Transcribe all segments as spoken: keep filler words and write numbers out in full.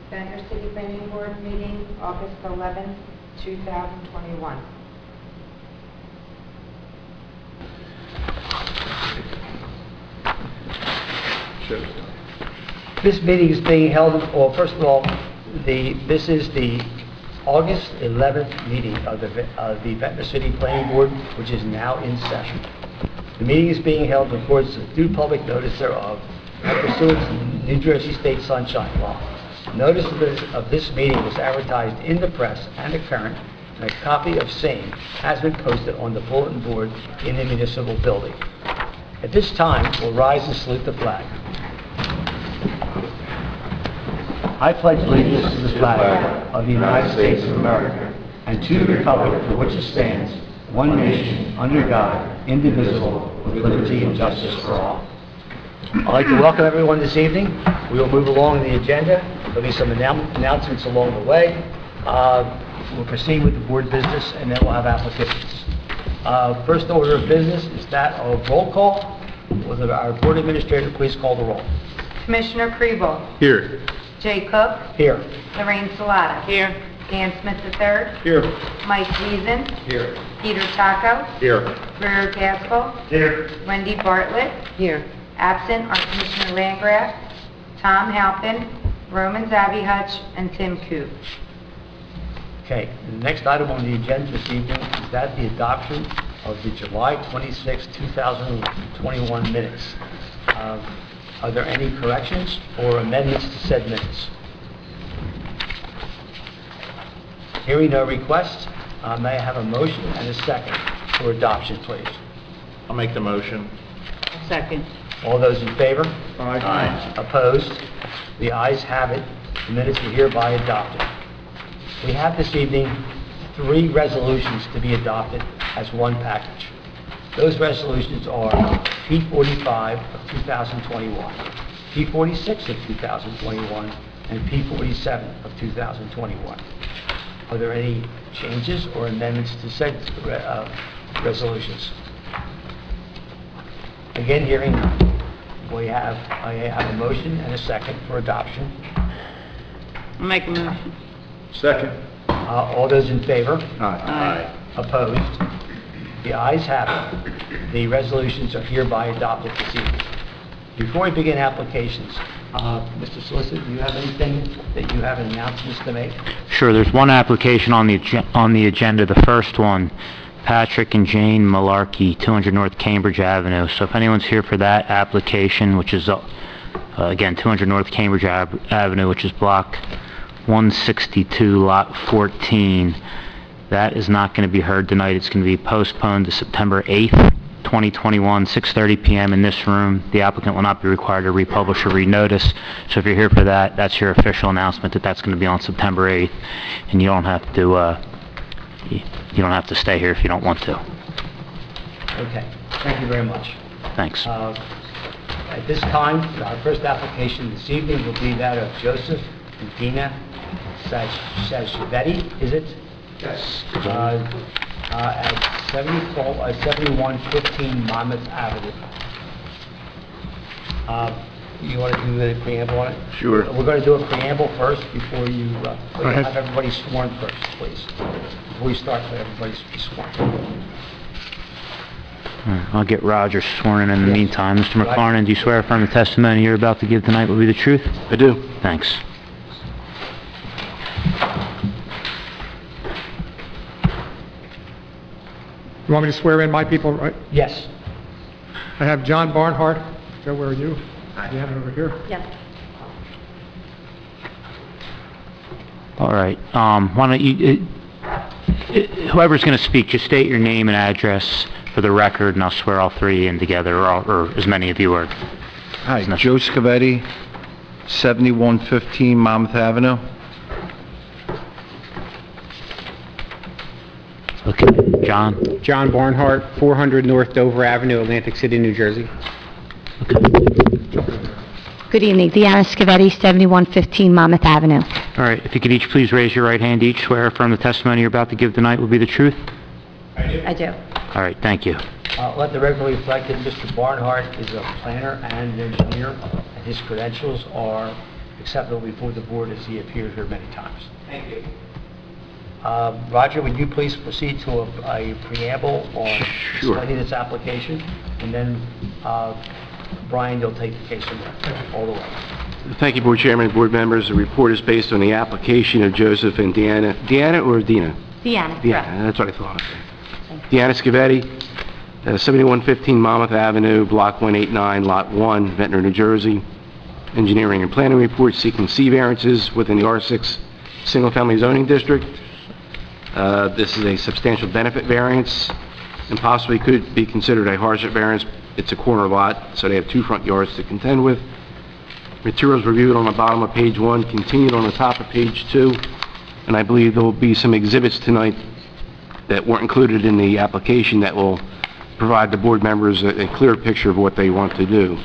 Bangor City Planning Board meeting, August eleventh, two thousand twenty-one. This meeting is being held, well, first of all, the, this is the August eleventh meeting of the, of the Ventnor City Planning Board, which is now in session. The meeting is being held in accordance with due public notice thereof, and pursuant to New Jersey State Sunshine Law. Notice of this, of this meeting was advertised in the press and the Current, and a copy of same has been posted on the bulletin board in the municipal building. At this time, we'll rise and salute the flag. I pledge allegiance to the flag of the United States of America and to the republic for which it stands, one nation, under God, indivisible, with liberty and justice for all. I'd like to welcome everyone this evening. We will move along the agenda. There'll be some annou- announcements along the way. Uh, we'll proceed with the board business, and then we'll have applications. Uh, first order of business is that of roll call. Will our board administrator please call the roll? Commissioner Kriebel. Here. Jay Cook. Here. Lorraine Salata. Here. Dan Smith the third. Here. Mike Wiesen. Here. Peter Taco. Here. Greer Gaskell. Here. Wendy Bartlett. Here. Absent are Commissioner Landgraf, Tom Halpin, Roman Zabi Hutch, and Tim Coop. Okay, the next item on the agenda this evening is that the adoption of the July twenty-sixth, two thousand twenty-one minutes. Um, are there any corrections or amendments to said minutes? Hearing no requests, uh, may I have a motion and a second for adoption, please? I'll make the motion. Second. All those in favor? Aye. Aye. Opposed? The ayes have it. The minutes are hereby adopted. We have this evening three resolutions to be adopted as one package. Those resolutions are P forty-five of two thousand twenty-one, P forty-six of two thousand twenty-one, and P forty-seven of two thousand twenty-one. Are there any changes or amendments to said uh, resolutions? Again, hearing none. We have, I have a motion and a second for adoption. I'll make a motion. Second. Uh, all those in favor? Aye. Opposed? The ayes have it. The resolutions are hereby adopted this evening. Before we begin applications, uh, Mister Solicitor, do you have anything that you have announcements to make? Sure, there's one application on the agen- on the agenda. The first one, Patrick and Jane Malarkey, two hundred North Cambridge Avenue. So if anyone's here for that application, which is, uh, uh, again, two hundred North Cambridge Ave- Avenue, which is block one sixty-two, lot fourteen, that is not going to be heard tonight. It's going to be postponed to September eighth, twenty twenty-one, six thirty p.m. in this room. The applicant will not be required to republish or renotice. So if you're here for that, that's your official announcement that that's going to be on September eighth, and you don't have to, uh, you, you don't have to stay here if you don't want to. Okay, thank you very much. Thanks. Uh, At this time, our first application this evening will be that of Joseph and Dina Sashvetti, is it? Yes. Uh, uh, at seventy-four, uh, seventy-one fifteen Monmouth Avenue. Uh, you want to do the preamble on it? Sure. We're going to do a preamble first before you, uh, Go ahead. have everybody sworn first, please. Before you start, let everybody be sworn. All right, I'll get Roger sworn in in the Yes. meantime. Mister Right. McLaren, do you swear affirm the testimony you're about to give tonight will be the truth? I do. Thanks. You want me to swear in my people, right? Yes. I have John Barnhart. Joe, where are you? You have it over here. Yes. All right. Um, why don't you, uh, uh, whoever's going to speak, just state your name and address for the record, and I'll swear all three in together, or, all, or as many of you are. Hi, Joe Scavetti, seventy-one fifteen Monmouth Avenue. Okay. John? John Barnhart, four hundred North Dover Avenue, Atlantic City, New Jersey. Good evening. Deanna Scavetti, seventy-one fifteen Monmouth Avenue. All right. If you could each please raise your right hand, each swear affirm the testimony you're about to give tonight will be the truth? I do. All right. Thank you. Uh, let the record reflect that Mister Barnhart is a planner and an engineer, and his credentials are acceptable before the board as he appeared here many times. Thank you. Uh, Roger, would you please proceed to a a preamble on Sure. explaining this application? And then, uh, Brian, you'll take the case from there, all the way. Thank you, Board Chairman and Board members. The report is based on the application of Joseph and Deanna, Deanna or Dina? Deanna. Deanna, that's what I thought. Deanna Scavetti, uh, seventy-one fifteen Monmouth Avenue, Block one eighty-nine, Lot one, Ventnor, New Jersey. Engineering and planning report seeking C variances within the R six single-family zoning district. Uh, This is a substantial benefit variance and possibly could be considered a hardship variance. It's a corner lot, so they have two front yards to contend with. Materials reviewed on the bottom of page one, continued on the top of page two, and I believe there will be some exhibits tonight that weren't included in the application that will provide the board members a, a clear picture of what they want to do.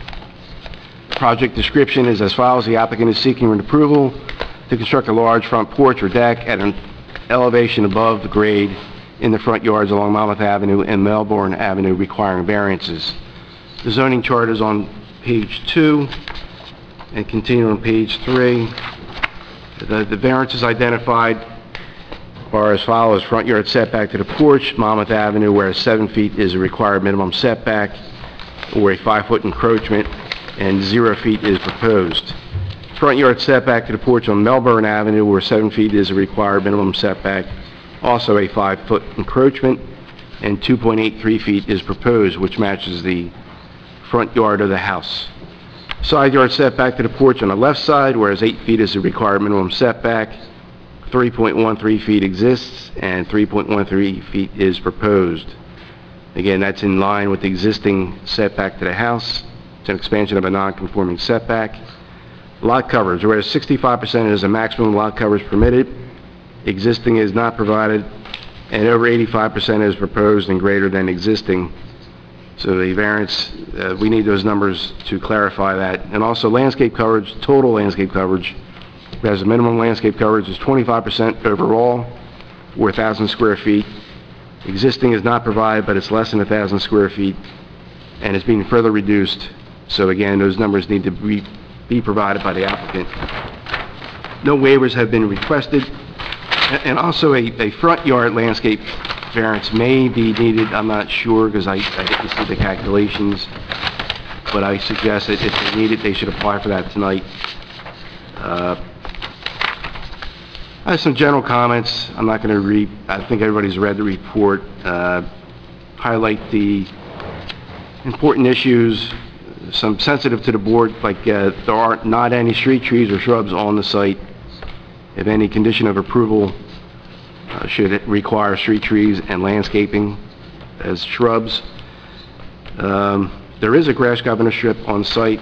Project description is as follows. The applicant is seeking an approval to construct a large front porch or deck at an elevation above the grade in the front yards along Monmouth Avenue and Melbourne Avenue requiring variances. The zoning chart is on page two and continue on page three. The, the variances identified are as follows. Front yard setback to the porch, Monmouth Avenue, where seven feet is a required minimum setback, or a five-foot encroachment, and zero feet is proposed. Front yard setback to the porch on Melbourne Avenue, where seven feet is a required minimum setback, also a five-foot encroachment, and two point eight three feet is proposed, which matches the front yard of the house. Side yard setback to the porch on the left side, whereas eight feet is the required minimum setback, three point one three feet exists, and three point one three feet is proposed. Again, that's in line with the existing setback to the house. It's an expansion of a non-conforming setback. Lot coverage, whereas sixty-five percent is the maximum lot coverage permitted, existing is not provided, and over eighty-five percent is proposed and greater than existing. So the variance, uh, we need those numbers to clarify that. And also landscape coverage, total landscape coverage, whereas the minimum landscape coverage is twenty-five percent overall, four thousand square feet. Existing is not provided, but it's less than one thousand square feet, and it's being further reduced. So again, those numbers need to be be provided by the applicant. No waivers have been requested, A- and also a, a front yard landscape variance may be needed. I'm not sure because I, I didn't see the calculations, but I suggest that if they need it, they should apply for that tonight. Uh, I have some general comments. I'm not going to read, I think everybody's read the report. Uh, highlight the important issues, some sensitive to the board, like uh, there are not any street trees or shrubs on the site. If any condition of approval uh, should it require street trees and landscaping as shrubs. Um, there is a grass governor strip on site,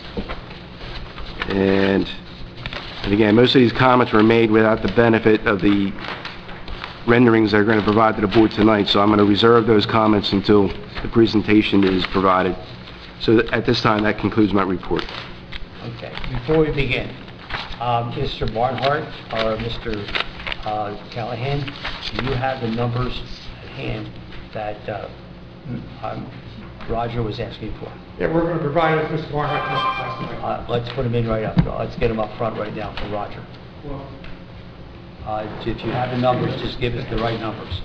and, and again, most of these comments were made without the benefit of the renderings they're going to provide to the board tonight, so I'm going to reserve those comments until the presentation is provided. So th- at this time, that concludes my report. Okay, before we begin, um, Mister Barnhart or Mister uh, Callahan, do you have the numbers at hand that uh, um, Roger was asking for? Yeah, we're going to provide it, Mister Barnhart, last night. Uh, Let's put them in right up. Let's get them up front right now for Roger. Well, Uh, If you have the numbers, just give us the right numbers.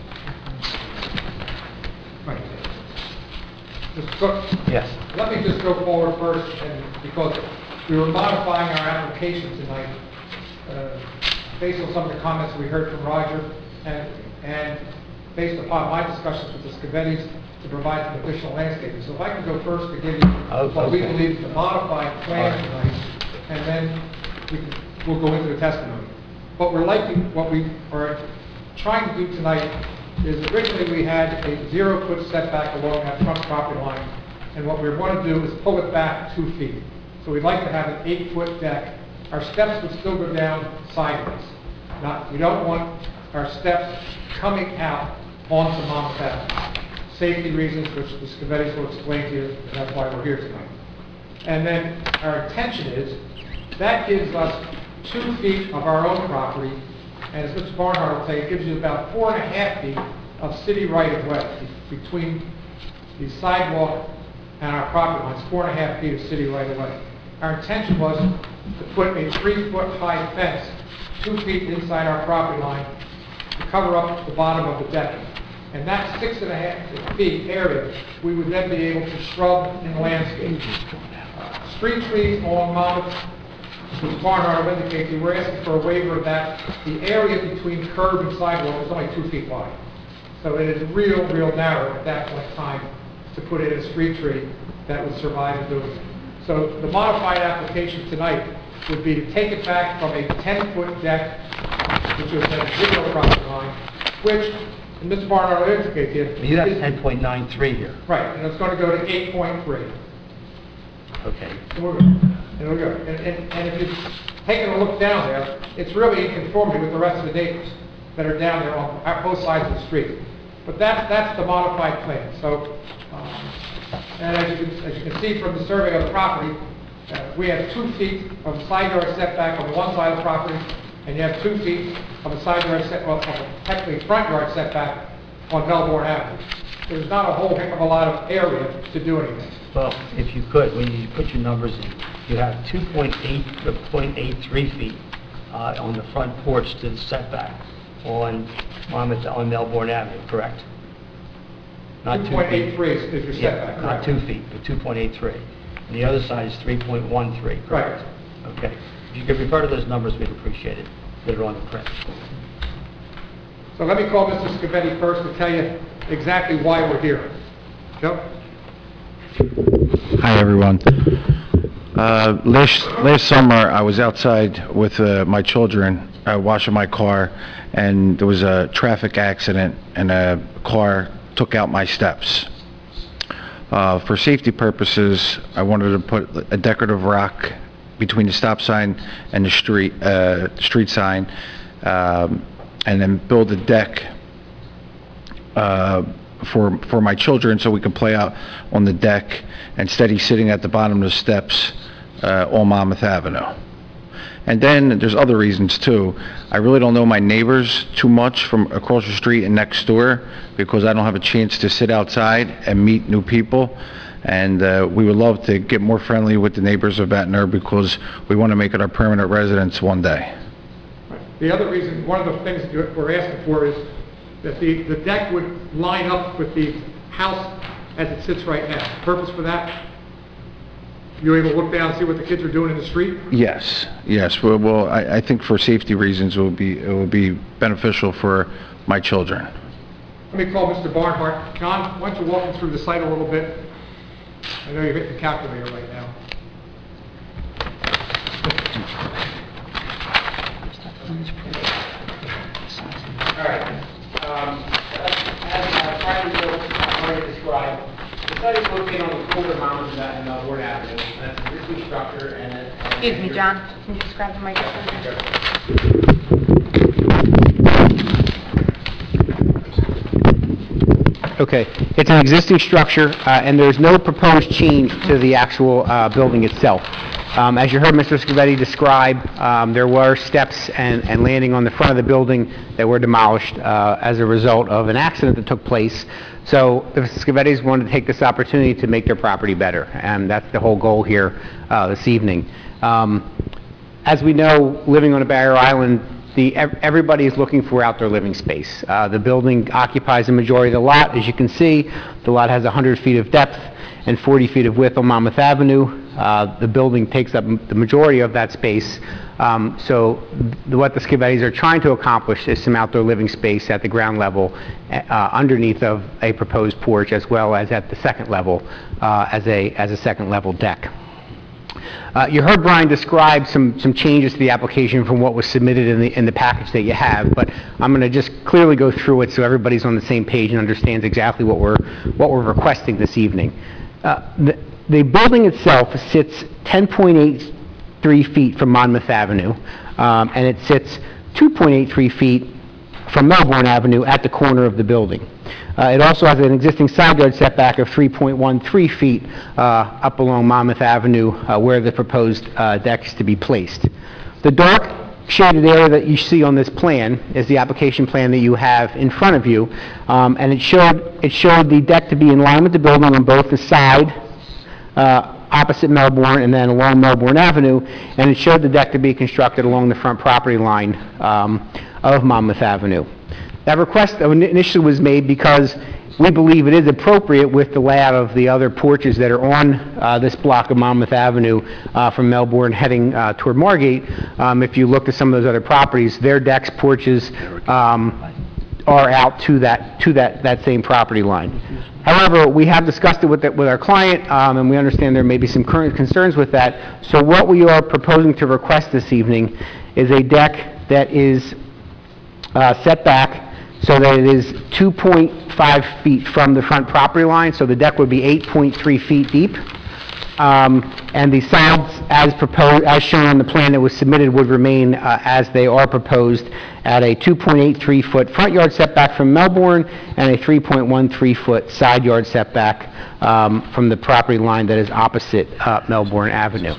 right. Mister Cook, Yes. let me just go forward first, and because we were modifying our application tonight, uh, based on some of the comments we heard from Roger, and, and based upon my discussions with the Scavettis to provide some additional landscaping. So if I can go first to give you Oh, what we okay. believe is the modified plan All tonight, and then we can, we'll go into the testimony. What we're liking, what we are trying to do tonight is originally we had a zero-foot setback along that front property line, and what we want to do is pull it back two feet. So we'd like to have an eight-foot deck. Our steps would still go down sideways. Not, we don't want our steps coming out onto Monmouth Avenue. Safety reasons, which the Scavettis will explain to you, and that's why we're here tonight. And then our intention is, that gives us two feet of our own property, and as Mister Barnhart will say, it gives you about four and a half feet of city right-of-way between the sidewalk and our property lines, four and a half feet of city right-of-way. our intention was to put a three-foot-high fence, two feet inside our property line, to cover up the bottom of the deck. And that six and a half feet area, we would then be able to shrub and landscape. Uh, Street trees along Monmouth, as Barnhart will indicate, we're asking for a waiver of that. The area between curb and sidewalk is only two feet wide. So it is real, real narrow at that point in time to put in a street tree that would survive doing it. So the modified application tonight would be to take it back from a ten-foot deck, which was at zero property line, which, and Mister Barnhart will indicate here. You have is- ten point nine three here. Right, and it's going to go to eight point three. Okay. And we're good. And we're good. And, and, and if you're taking a look down there, it's really in conformity with the rest of the neighbors that are down there on on both sides of the street. But that's, that's the modified plan. So, um, and as you, can, as you can see from the survey of the property, uh, we have two feet of side yard setback on the one side of the property, and you have two feet of a side yard set, well, of a technically front yard setback on Melbourne Avenue. There's not a whole heck of a lot of area to do anything. Well, if you could, when you put your numbers in, you have two point eight, zero point eight three feet uh, on the front porch to the setback on Monmouth, on Melbourne Avenue, correct? Not two two point eight feet. three is is your Yeah, setback, not correct? two feet, but two point eight three. And the other side is three point one three, correct? Okay. If you could refer to those numbers, we'd appreciate it, that are on the print. So let me call Mister Scavetti first to tell you exactly why we're here. Joe? Hi, everyone. Uh, Last last summer, I was outside with uh, my children, uh, washing my car, and there was a traffic accident, and a car took out my steps. Uh, For safety purposes, I wanted to put a decorative rock between the stop sign and the street, uh, street sign, um, and then build a deck uh, for for my children so we could play out on the deck instead of sitting at the bottom of the steps uh, on Monmouth Avenue. And then there's other reasons too. I really don't know my neighbors too much from across the street and next door because I don't have a chance to sit outside and meet new people. And uh, we would love to get more friendly with the neighbors of Ventnor because we want to make it our permanent residence one day. The other reason, one of the things that you're- we're asking for is that the, the deck would line up with the house as it sits right now. Purpose for that? You're able to look down and see what the kids are doing in the street? Yes, yes. Well, well I, I think for safety reasons, it will be it will be beneficial for my children. Let me call Mister Barnhart. John, why don't you walk me through the site a little bit? I know you're hitting the calculator right now. All right. Um, As uh, Brian Bill already described, the site is located on the corner of Monmouth and Melbourne Avenue. That's an existing structure and... it- Excuse me, John, can you just grab the microphone? Okay, it's an existing structure, uh, and there's no proposed change to the actual uh, building itself. Um, As you heard Mister Scavetti describe, um, there were steps and and landing on the front of the building that were demolished uh, as a result of an accident that took place. So the Scavettis wanted to take this opportunity to make their property better, and that's the whole goal here uh, this evening. Um, As we know, living on a barrier island, the, ev- everybody is looking for outdoor living space. Uh, the building occupies the majority of the lot. As you can see, the lot has one hundred feet of depth and forty feet of width on Monmouth Avenue. Uh, the building takes up m- the majority of that space. Um, so th- what the Scavettis are trying to accomplish is some outdoor living space at the ground level, uh, underneath of a proposed porch, as well as at the second level, uh, as a, as a second level deck. Uh, You heard Brian describe some, some changes to the application from what was submitted in the, in the package that you have, but I'm going to just clearly go through it so everybody's on the same page and understands exactly what we're, what we're requesting this evening. Uh, The, the building itself sits ten point eight three feet from Monmouth Avenue, um, and it sits two point eight three feet from Melbourne Avenue at the corner of the building. Uh, It also has an existing side yard setback of three point one three feet uh, up along Monmouth Avenue uh, where the proposed uh, deck is to be placed. The dark shaded area that you see on this plan is the application plan that you have in front of you, um, and it showed, it showed the deck to be in line with the building on both the side, uh, opposite Melbourne and then along Melbourne Avenue, and it showed the deck to be constructed along the front property line um, of Monmouth Avenue. That request initially was made because we believe it is appropriate with the layout of the other porches that are on uh, this block of Monmouth Avenue uh, from Melbourne heading uh, toward Margate. Um, if you look at some of those other properties, their decks, porches um, are out to that to that that same property line. However, we have discussed it with the, with our client, um, and we understand there may be some current concerns with that. So what we are proposing to request this evening is a deck that is uh, set back so that it is two point five feet from the front property line, so the deck would be eight point three feet deep. Um, and the sides, as proposed, as shown on the plan that was submitted, would remain uh, as they are proposed at a two point eight three foot front yard setback from Melbourne and a three point one three foot side yard setback um, from the property line that is opposite uh, Melbourne Avenue.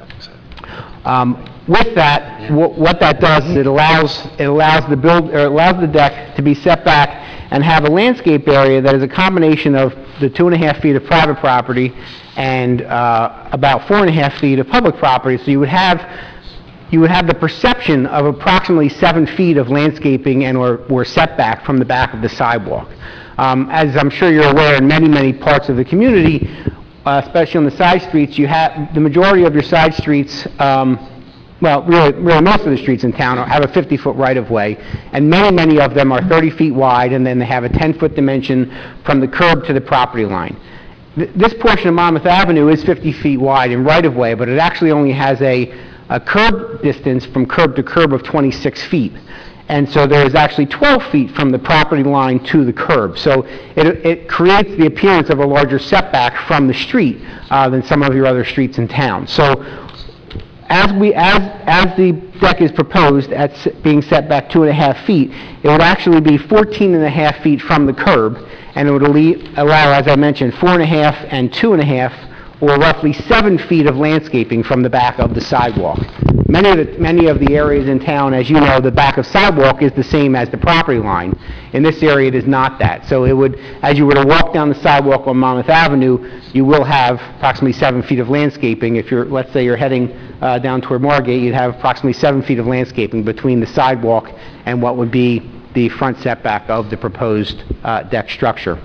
Um, With that, wh- what that does is it allows, it allows the build, or allows the deck to be set back and have a landscape area that is a combination of the two and a half feet of private property and uh, about four and a half feet of public property. So you would have, you would have the perception of approximately seven feet of landscaping and or, or setback from the back of the sidewalk. Um, as I'm sure you're aware, in many, many parts of the community, uh, especially on the side streets, you have, the majority of your side streets, um, well, really, really most of the streets in town are- have a fifty-foot right-of-way, and many, many of them are thirty feet wide, and then they have a ten-foot dimension from the curb to the property line. Th- This portion of Monmouth Avenue is fifty feet wide in right-of-way, but it actually only has a, a curb distance from curb to curb of twenty-six feet. And so there is actually twelve feet from the property line to the curb. So it, it creates the appearance of a larger setback from the street uh, than some of your other streets in town. So as we, as, as the deck is proposed at s- being set back two and a half feet, it would actually be fourteen and a half feet from the curb, and it would alle- allow, as I mentioned, four and a half and two and a half, or roughly seven feet of landscaping from the back of the sidewalk. Many of the, many of the areas in town, as you know, the back of sidewalk is the same as the property line. In this area, it is not that. So it would, as you were to walk down the sidewalk on Monmouth Avenue, you will have approximately seven feet of landscaping. If you're, let's say you're heading uh, down toward Margate, you'd have approximately seven feet of landscaping between the sidewalk and what would be the front setback of the proposed uh, deck structure.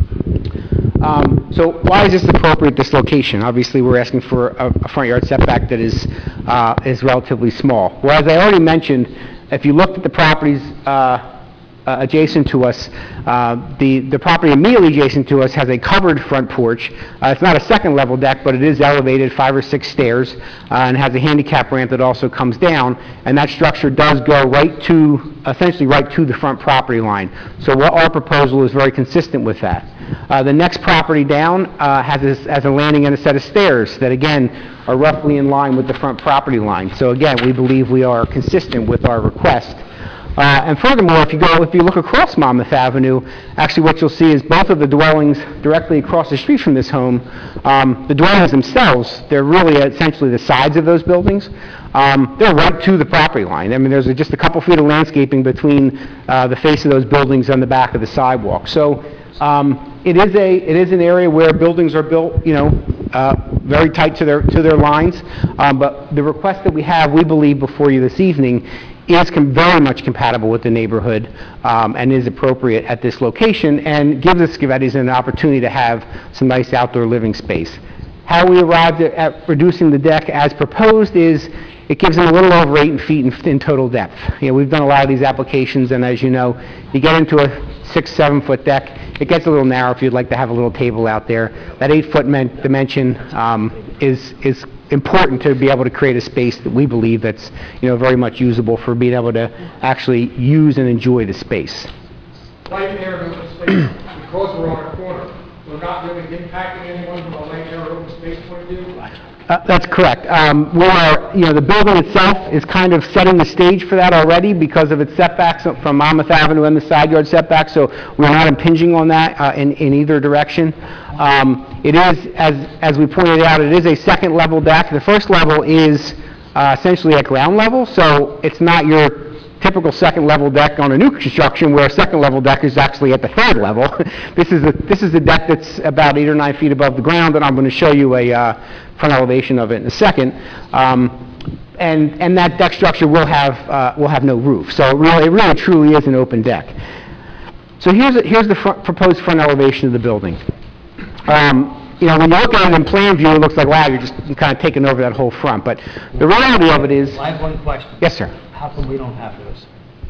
Um, So why is this appropriate, this location? Obviously, we're asking for a a front yard setback that is, uh, is relatively small. Well, as I already mentioned, if you looked at the properties uh, uh, adjacent to us, uh, the, the property immediately adjacent to us has a covered front porch. Uh, It's not a second-level deck, but it is elevated five or six stairs, uh, and has a handicap ramp that also comes down, and that structure does go right to, essentially right to the front property line. So what our proposal is very consistent with that. Uh, The next property down uh, has a, has a landing and a set of stairs that, again, are roughly in line with the front property line. So again, we believe we are consistent with our request. Uh, And furthermore, if you go, if you look across Monmouth Avenue, actually what you'll see is both of the dwellings directly across the street from this home, um, the dwellings themselves, they're really essentially the sides of those buildings. Um, They're right to the property line. I mean, there's just a couple feet of landscaping between uh, the face of those buildings and the back of the sidewalk. So um, it is a, it is an area where buildings are built, you know, uh, very tight to their, to their lines. Um, But the request that we have, we believe, before you this evening is com- very much compatible with the neighborhood um, and is appropriate at this location, and gives the Scavettis an opportunity to have some nice outdoor living space. How we arrived at- at reducing the deck as proposed is it gives them a little over eight feet in, in total depth. You know, we've done a lot of these applications, and as you know, you get into a six, seven foot deck, it gets a little narrow if you'd like to have a little table out there. That eight foot men- dimension um, is, is important to be able to create a space that we believe that's, you know, very much usable for being able to actually use and enjoy the space. Light and air and open space, because we're on a corner, we're not really impacting anyone from a light and air open space point of view. Uh, That's correct. Um, We are, you know, the building itself is kind of setting the stage for that already because of its setbacks from Monmouth Avenue and the side yard setback, so we're not impinging on that uh, in in either direction. Um, It is, as as we pointed out, it is a second-level deck. The first level is uh, essentially at ground level, so it's not your typical second-level deck on a new construction where a second-level deck is actually at the third level. This is a, this is a deck that's about eight or nine feet above the ground, and I'm going to show you a uh, front elevation of it in a second. Um, and, and that deck structure will have, uh, will have no roof. So it really, it really truly is an open deck. So here's, here's the front, proposed front elevation of the building. Um, you know, when you look at it in plan view, it looks like, wow, you're just kind of taking over that whole front. But the reality of it is... I have one question. Yes, sir. How come we don't have this?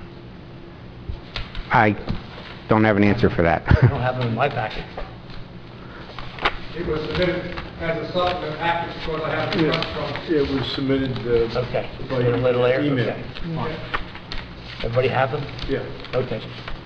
I don't have an answer for that. I don't have it in my packet. It was submitted as a supplement package because I have the front from... It was submitted, uh... Okay. by A little later? email. Okay. Fine. Everybody have them? Yeah. Okay.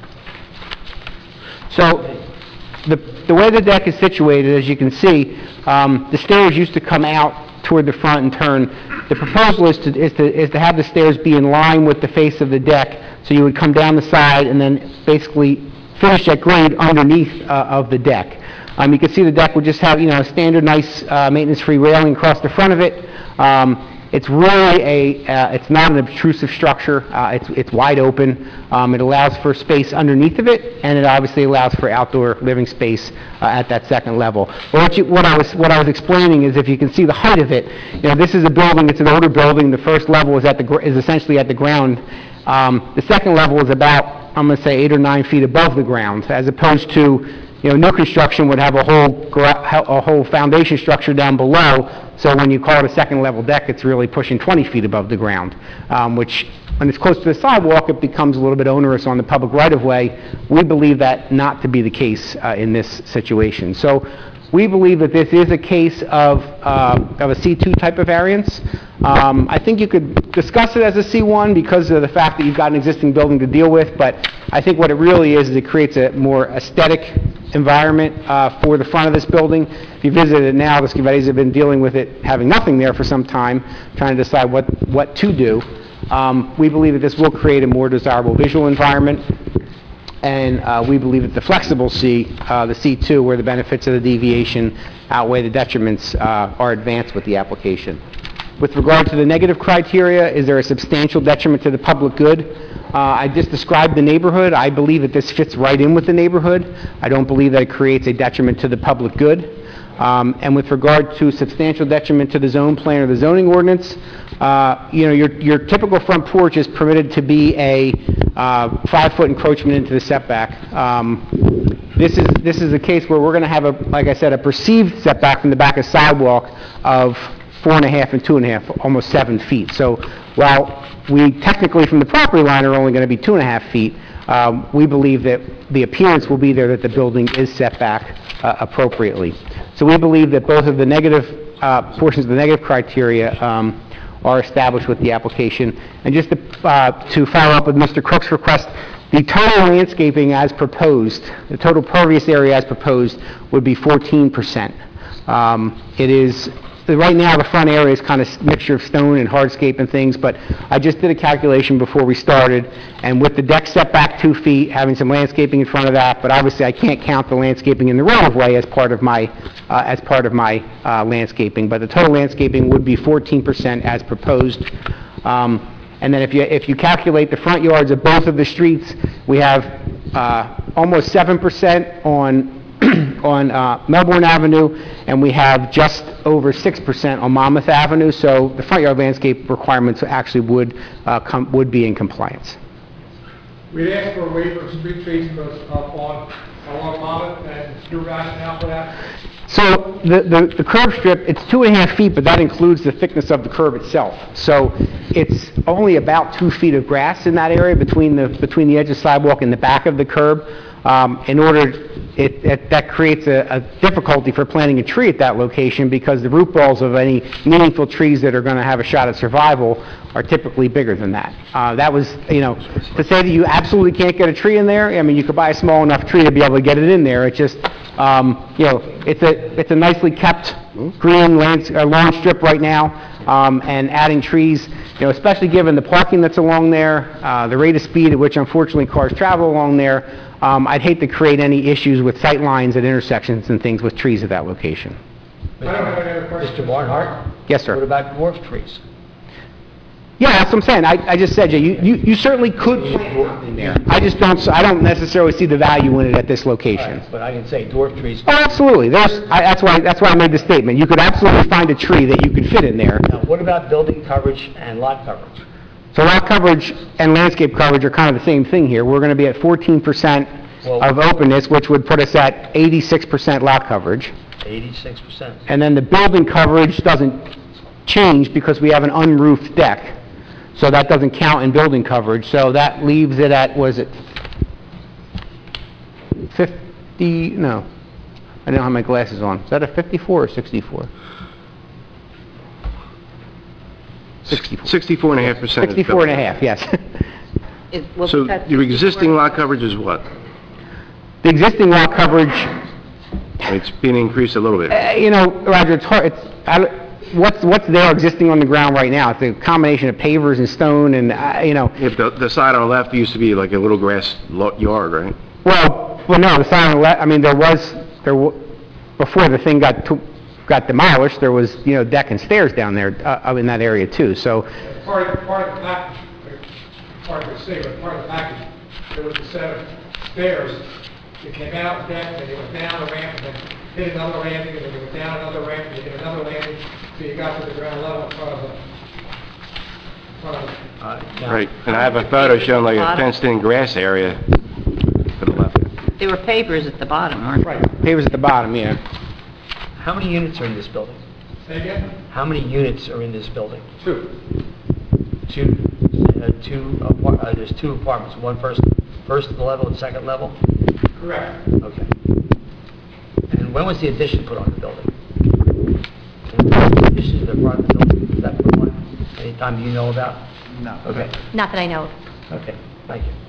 So, the, the way the deck is situated, as you can see, um, the stairs used to come out toward the front and turn. The proposal is to, is to, is to have the stairs be in line with the face of the deck, so you would come down the side and then basically finish at grade underneath uh, of the deck. Um, you can see the deck would just have, you know, a standard nice uh, maintenance-free railing across the front of it. Um, It's really a, uh, it's not an obtrusive structure. Uh, it's, it's wide open. Um, it allows for space underneath of it, and it obviously allows for outdoor living space uh, at that second level. But what, you, what I was, what I was explaining is, if you can see the height of it, you know, this is a building. It's an older building. The first level is at the gr- is essentially at the ground. Um, the second level is about, I'm going to say, eight or nine feet above the ground, as opposed to, you know, new construction would have a whole gra- a whole foundation structure down below. So when you call it a second level deck, it's really pushing twenty feet above the ground, um, which, when it's close to the sidewalk, it becomes a little bit onerous on the public right-of-way. We believe that not to be the case uh, in this situation. So we believe that this is a case of, uh, of a C two type of variance. Um, I think you could discuss it as a C one because of the fact that you've got an existing building to deal with, but I think what it really is, is it creates a more aesthetic environment uh, for the front of this building. If you visit it now, the Scavettis have been dealing with it, having nothing there for some time, trying to decide what, what to do. Um, we believe that this will create a more desirable visual environment, and uh, we believe that the flexible C, uh, the C two, where the benefits of the deviation outweigh the detriments, uh, are advanced with the application. With regard to the negative criteria, is there a substantial detriment to the public good? Uh, I just described the neighborhood. I believe that this fits right in with the neighborhood. I don't believe that it creates a detriment to the public good. Um, and with regard to substantial detriment to the zone plan or the zoning ordinance, uh, you know, your, your typical front porch is permitted to be a uh, five-foot encroachment into the setback. Um, this is this is a case where we're going to have a, like I said, a perceived setback from the back of sidewalk of four and a half and two and a half, almost seven feet. So while we technically from the property line are only going to be two and a half feet, um, we believe that the appearance will be there that the building is set back uh, appropriately. So we believe that both of the negative uh, portions of the negative criteria um, are established with the application. And just to, uh, to follow up with Mister Cook's request, the total landscaping as proposed, the total pervious area as proposed would be fourteen percent. Um, it is, right now the front area is kind of mixture of stone and hardscape and things, but I just did a calculation before we started, and with the deck set back two feet, having some landscaping in front of that, but obviously I can't count the landscaping in the right-of-way as part of my, uh, as part of my uh, landscaping, but the total landscaping would be fourteen percent as proposed. Um, and then if you, if you calculate the front yards of both of the streets, we have uh, almost seven percent on on uh, Melbourne Avenue, and we have just over six percent on Monmouth Avenue, so the front yard landscape requirements actually would uh, come, would be in compliance. We'd ask for a waiver of street trees because uh, on along Monmouth, and your rationale for that? So the, the, the curb strip, it's two and a half feet, but that includes the thickness of the curb itself. So it's only about two feet of grass in that area between the, between the edge of the sidewalk and the back of the curb. Um, in order, it, it, that creates a, a difficulty for planting a tree at that location because the root balls of any meaningful trees that are going to have a shot at survival are typically bigger than that. Uh, that was, you know, to say that you absolutely can't get a tree in there, I mean, you could buy a small enough tree to be able to get it in there. It's just, um, you know, it's a, it's a nicely kept green land, uh, lawn strip right now, um, and adding trees, you know, especially given the parking that's along there, uh, the rate of speed at which unfortunately cars travel along there, um, I'd hate to create any issues with sight lines at intersections and things with trees at that location. I don't have any other questions. Mister Barnhart? Yes, sir. What about dwarf trees? Yeah, that's what I'm saying. I, I just said, Jay, you, you you certainly could plant something there. I just don't, s- I don't necessarily see the value in it at this location. But I can say dwarf trees. Oh, absolutely. There's, I, that's why, that's why I made the statement. You could absolutely find a tree that you could fit in there. Now, what about building coverage and lot coverage? So lot coverage and landscape coverage are kind of the same thing here. We're going to be at fourteen percent Well- of openness, which would put us at eighty-six percent lot coverage. Eighty-six percent. And then the building coverage doesn't change because we have an unroofed deck. So that doesn't count in building coverage. So that leaves it at, was it fifty, no. I don't have my glasses on. Is that a fifty-four or sixty-four? sixty-four. sixty-four and a half percent. sixty-four and a half, yes. Is- well, So that's your existing lot sixty-four. coverage is what? The existing lot coverage, It's being increased a little bit. uh, you know, Roger, it's hard, it's, I don't- what's, what's there existing on the ground right now? It's a combination of pavers and stone and, uh, you know, If the, the side on the left used to be like a little grass lo- yard, right? well, well, no, the side on the left, I mean, there was, there, wa- before the thing got, to- got demolished, there was, you know, deck and stairs down there, uh, in that area too, so, Part of, part of the package, part of the city, but part of the package, there was a set of stairs that came out of the deck, and they went down a ramp, and then hit another landing, and then they went down another ramp, and they hit another landing, so you got to the ground level in front of the, in front of the Uh, now- Right, and I have a photo showing like a fenced-in grass area to the left. There were pavers at the bottom, weren't there? right, pavers at the bottom, yeah. How many units are in this building? Say again? How many units are in this building? Two. Two, uh, two, apar- uh, there's two apartments, one first, first level and second level? Correct. Okay. And when was the addition put on the building? And when was the addition to the front of the building, is that put on? Any time you know about? No. Okay, Not that I know of. okay, thank you.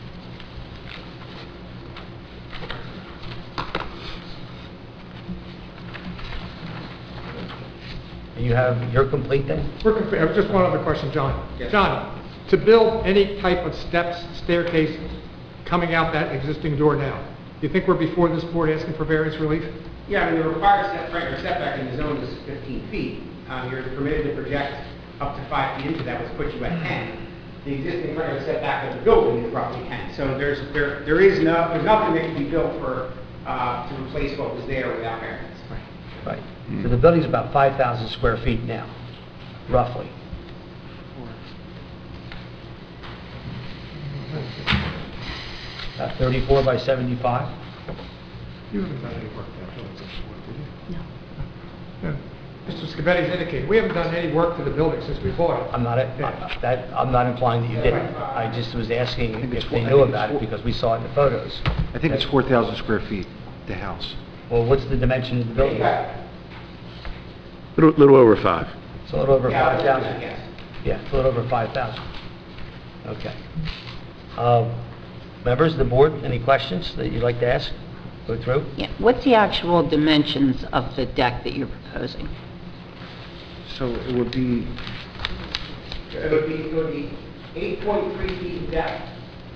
You have, you're complete then? We're, conf- uh, just one other question, John. John, to build any type of steps, staircase coming out that existing door now, do you think we're before this board asking for variance relief? Yeah, I mean, the required set, front yard setback in the zone is fifteen feet. Um, you're permitted to project up to five feet into that, which puts you at ten. The existing front yard setback of the building is roughly ten. So there's, there, there is no, there's nothing that can be built for, uh, to replace what was there without variance. Right. So the building's about five thousand square feet now, roughly. About thirty-four by seventy-five? You haven't done any work to that building since you bought it, did you? No. Mister Scavetti's indicated, we haven't done any work to the building since we bought it. I'm not, Yeah. that, I'm not implying that you didn't. I just was asking if they knew about it because we saw it in the photos. I think it's four thousand square feet, the house. Well, what's the dimension of the building? Little, little over five. It's a little over Yeah, five thousand? yes. Yeah, it's a little over five thousand. Okay. Um, Members of the board, any questions that you'd like to ask? Go through? Yeah. What's the actual dimensions of the deck that you're proposing? So it would be, It would be, it would be eight point three feet in depth.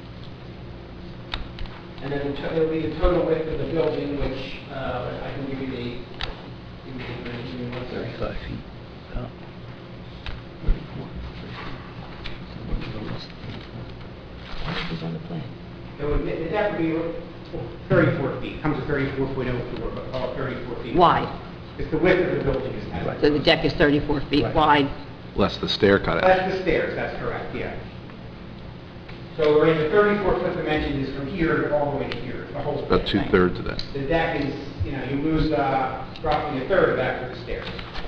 And then the to- it would be the total width of the building, which, uh, I can give you the, give you the, give me one second. Thirty-five feet. Oh. What is on the plan? It would, the deck would be thirty-four feet, comes to thirty-four point oh four, but call it thirty-four feet. Wide. It's the width of the building is ten. So the deck is thirty-four feet Right. wide. Less the stair cut out. That's the stairs, that's correct, yeah. So we're in the thirty-four foot dimension is from here all the way to here, the whole. About thing. two-thirds of that. The deck is, you know, you lose, uh, roughly a third of that for the stairs.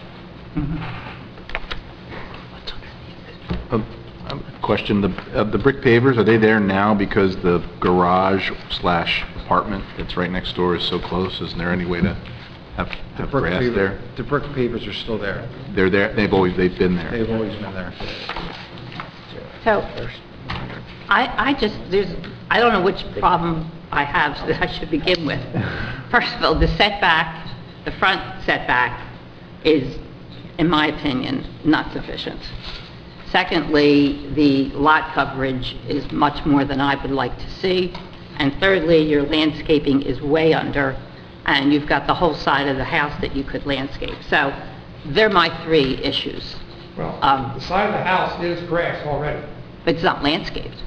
Um, um, Question, the, uh, the brick pavers, are they there now because the garage slash apartment that's right next door is so close? Isn't there any way to have, the have brick grass paver, there? the brick pavers are still there. They're there, they've always, they've been there. They've always been there. So, I, I just, there's, I don't know which problem I have that I should begin with. First of all, the setback, the front setback is, in my opinion, not sufficient. Secondly, the lot coverage is much more than I would like to see. And thirdly, your landscaping is way under, and you've got the whole side of the house that you could landscape. So, they're my three issues. Well, Um, the side of the house is grass already. but it's not landscaped.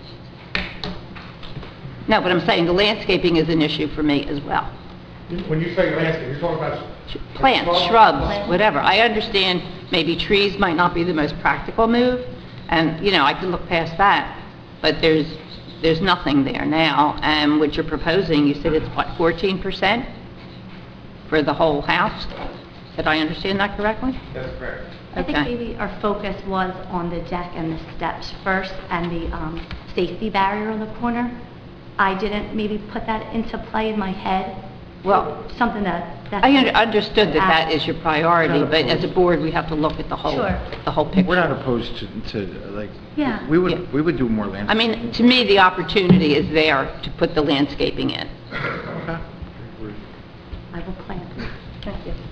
No, but I'm saying the landscaping is an issue for me as well. When you say landscape, you're talking about... Plants, shrubs, whatever. I understand maybe trees might not be the most practical move, and, you know, I can look past that, but there's, there's nothing there now, and what you're proposing, you said it's what, fourteen percent for the whole house? Did I understand that correctly? That's correct. I think Okay. maybe our focus was on the deck and the steps first and the um, safety barrier on the corner. I didn't maybe put that into play in my head. Well, Something that... that's- I under- understood that that is your priority, Not but as a opposed. board, we have to look at the whole, Sure. the whole picture. We're not opposed to, to, like, Yeah. we Yeah. would, we would do more landscape. I mean, to me, the opportunity is there to put the landscaping in. I will plan. Thank you.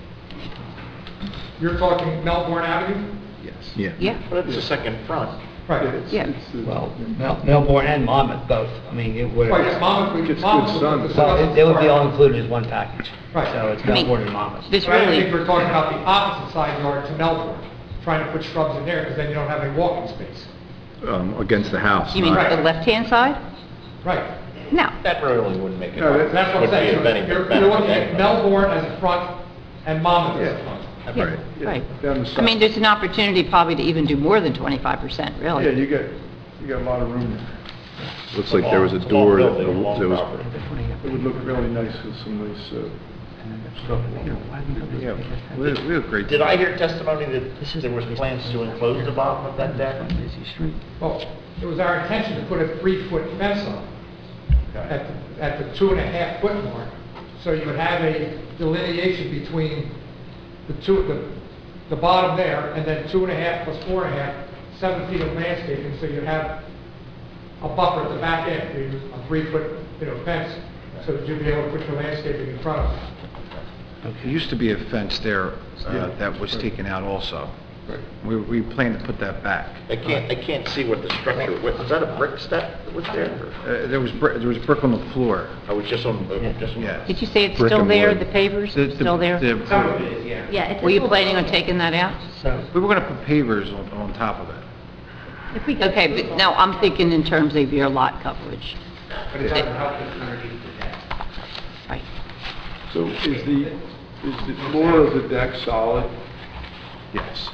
You're talking Melbourne Avenue? Yes. Yeah. Yeah, But it's the second front. Right. yeah. Well, Mel- Melbourne and Monmouth both, I mean, it would... Right, yes, Monmouth, we... Gets good Monmouth- sun. the Well, sun- it- they would be all included as one package. Right. So it's I mean, Melbourne and Monmouth. This But I think really, we're talking about the opposite side yard to Melbourne, trying to put shrubs in there, because then you don't have any walking space. Um, against the house. you mean not- the left-hand side? Right. No. That really wouldn't make it. No, that- that's what I'm Would be saying. of any You're, benefit you're looking at anyway. Melbourne as a front and Monmouth as a front. Yeah, Right. right. Down the I mean, side. there's an opportunity probably to even do more than twenty-five percent, Yeah, really. you got, you got a lot of room there. Looks like there was a It's a long door that building, long that was... property. It would look really nice with some nice, uh, stuff. Yeah, we, we have great... Did I hear testimony that there was plans to enclose the bottom of that deck? Well, it was our intention to put a three-foot fence up at, the- at the two and a half foot mark, so you would have a delineation between the two, the, the bottom there, and then two and a half plus four and a half, seven feet of landscaping, so you have a buffer at the back end, for you- a three-foot, you know, fence, so that you'd be able to put your landscaping in front of it. There used to be a fence there uh, that was taken out also. We, we plan to put that back. I can't, I can't see what the structure, was was that a brick step that was there? or- Uh, There was, bri- there was brick on the floor. I was just on, uh, just on... Yeah. Did you say it's Brick still and there, wood. the pavers The- the- still there? the- Some of it is, yeah. Yeah. it's Were you just- planning on taking that out? So, We were gonna put pavers on, on top of it. If we could- Okay, but no, I'm thinking in terms of your lot coverage. But it doesn't help us underneath the deck. Right. So is the, is the floor of the deck solid? Yes.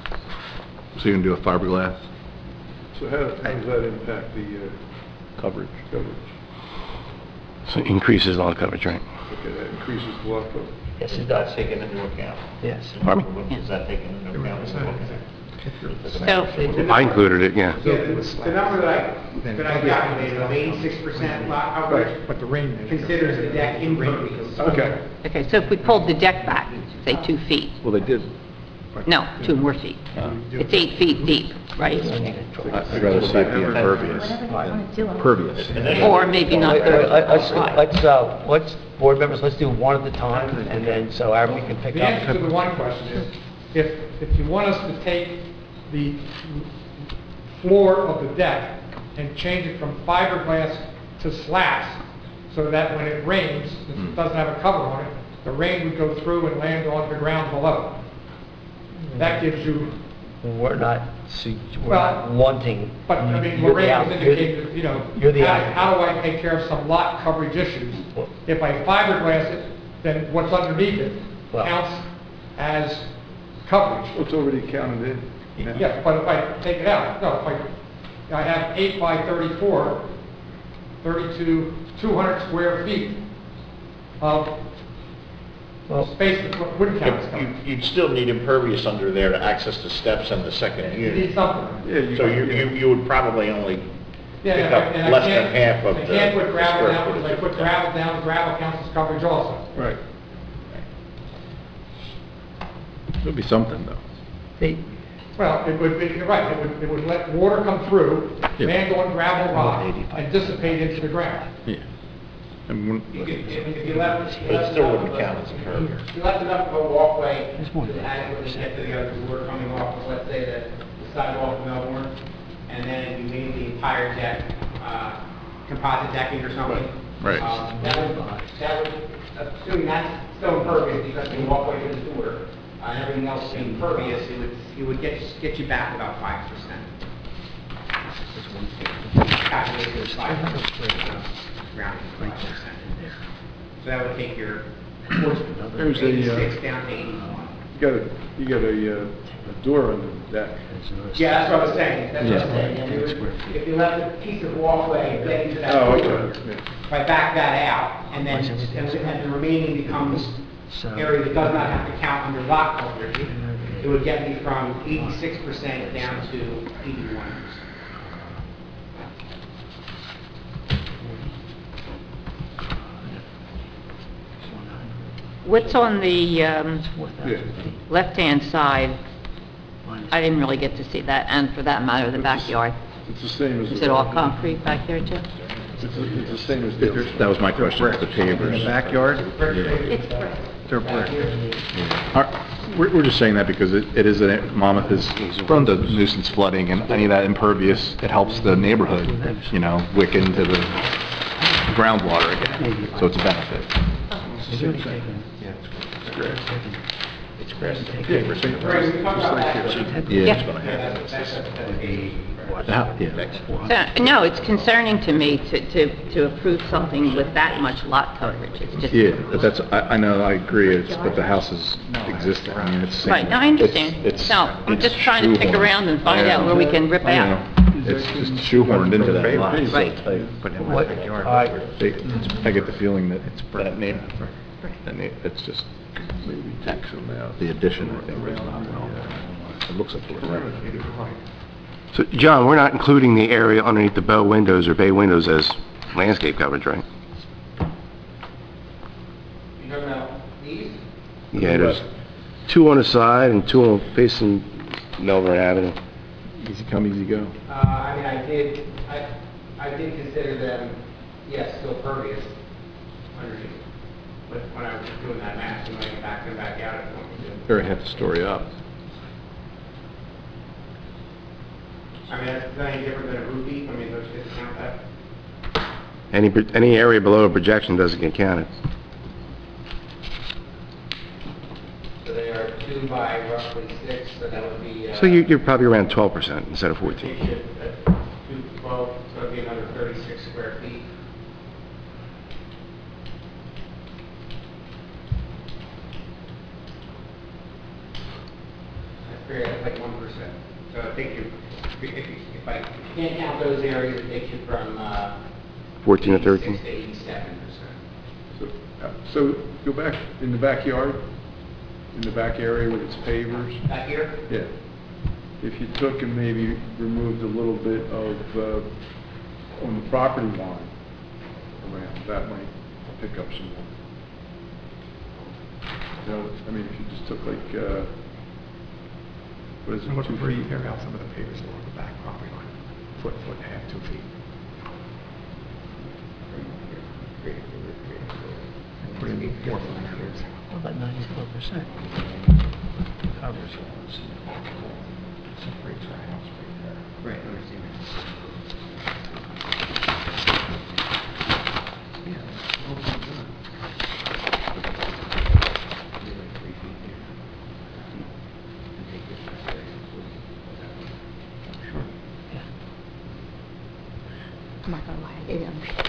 So you're gonna do a fiberglass So how, how does that impact the uh, coverage? coverage? So it increases lot coverage, right? Okay, that increases the lot coverage. yes, it That's does. taken into account. Yes. Pardon me? Is that taken into account? So, I included it, yeah. Yeah, the the number that I, that I calculated of eighty-six percent lot coverage But the rain... considers the deck impervious. Okay. okay, so if we pulled the deck back, say two feet, Well, they did. no, two more feet. It's eight feet deep, right? I'd rather see it be impervious. Whatever you want to do. I'm- Pervious. Or maybe not Let- let- Let's, thirty. let's, uh, let's, board members, let's do one at a time, and then, so everybody can pick The answer to the up. one question is, if, if you want us to take the floor of the deck and change it from fiberglass to slats, so that when it rains, it doesn't have a cover on it, the rain would go through and land on the ground below. That gives you, We're not, su- we're Well, not wanting. but, I mean, you're the Lorraine out- was you're the- indicating, you know, you're the how, applicant. how do I take care of some lot coverage issues? If I fiberglass it, then what's underneath it Well- counts as coverage. It's already counted in. now. Yes, but if I take it out, no, if I, I have eight by thirty-four, thirty-two, two hundred square feet of Well, space that would- wouldn't count as You- coverage. You'd still need impervious under there to access the steps and the second You need unit. something. Yeah, you. So you, you you would probably only Yeah, pick and I- up and I less than can't- half of the I can't put gravel square down, because footage I of put the gravel down, gravel counts as coverage also. Right. It'd be something, though. they- Well, it would be, you're right, it would, it would let water come through, Yeah. land on gravel rock, and dissipate into the ground. Yeah. And when- You could- If if you left, if you But it left still enough wouldn't of a- count as impervious. if you left enough of a walkway There's more to than adequately get to the other, because we're coming off of, let's say, the the sidewalk of Melbourne, and then you made the entire deck, uh, composite decking or something. Right. Um, That would, that would, assuming that's still impervious because the walkway to the sewer, and everything else being pervious, it would, it would get, get you back about five percent. Calculated as five percent, rounding to five percent. So that would take your There's a, uh, eighty-six down to eighty-one. You got a, you got a, uh, a door under the deck. Yeah, that's what I was saying, that's what I was saying. And it would- If you left a piece of walkway getting to that Oh, door, okay. Yeah. if I back that out, and then, and the and the remaining becomes area that does not have to count under lot coverage, it would get me from eighty-six percent down to eighty-one percent. What's on the um, Yeah. left-hand side? I didn't really get to see that, and for that matter, the backyard. It's the same as. Is it all concrete back there, too? It's the, it's the same as the. That was my question, the pavers. Backyard? It's brick. They're brick. Our- We're, we're just saying that because it, it is, a Monmouth is prone to nuisance flooding, and any of that impervious, it helps the neighborhood, you know, wick into the groundwater again, so it's a benefit. It's grass and take Yeah, papers. same Right, we talked about that. Yeah. Yeah. That's, that's a, that's a The hou- yeah. So, no, it's concerning to me to, to, to approve something with that much lot coverage. It's just... Yeah, but that's, I, I know, I agree, it's, but the house is existing, I mean, it's. the same- Right, no, I understand. it's- it's- No, I'm it's just trying to pick shoehorned. around and find out where we can rip I out. know. It's just shoehorned into that lot. Right. What, I, They- I get the feeling that it's, that name, that name, it's just, the addition, I think, is not well, it looks like it's. So, John, we're not including the area underneath the bow windows or bay windows as landscape coverage, right? You talking about these? Yeah, there's two on the side and two on facing Melbourne Avenue. Easy come, easy go. Uh, I mean, I did, I, I did consider them, yes, still pervious underneath. But when I was doing that math, when I back them back out, it won't be good. Very half the story up. I mean, that's not any different than a roof heap, I mean, those just count that. Any, pro- any area below a projection doesn't get counted. So they are two by roughly six, so that would be, uh... So you, you're probably around twelve percent instead of fourteen. It should, uh, two twelve, so it'd be another thirty-six square feet. That's very, that's like one percent. So I think you, if you, if I can't count those areas, it takes you from, uh... fourteen or thirteen? eighty-six to eighty-seven percent. So, uh, so go back, in the backyard, in the back area with its pavers, Back here? yeah. If you took and maybe removed a little bit of, uh, on the property line around, that might pick up some more. You know, I mean, if you just took like, uh, what is it, I would two prefer you feet? tear out some of the pavers along the back property line, foot, foot and a half, two feet. And put in more pavers. What about ninety-four percent? Covers. Separates our house right there. Right, I understand. I'm not gonna lie, I didn't understand.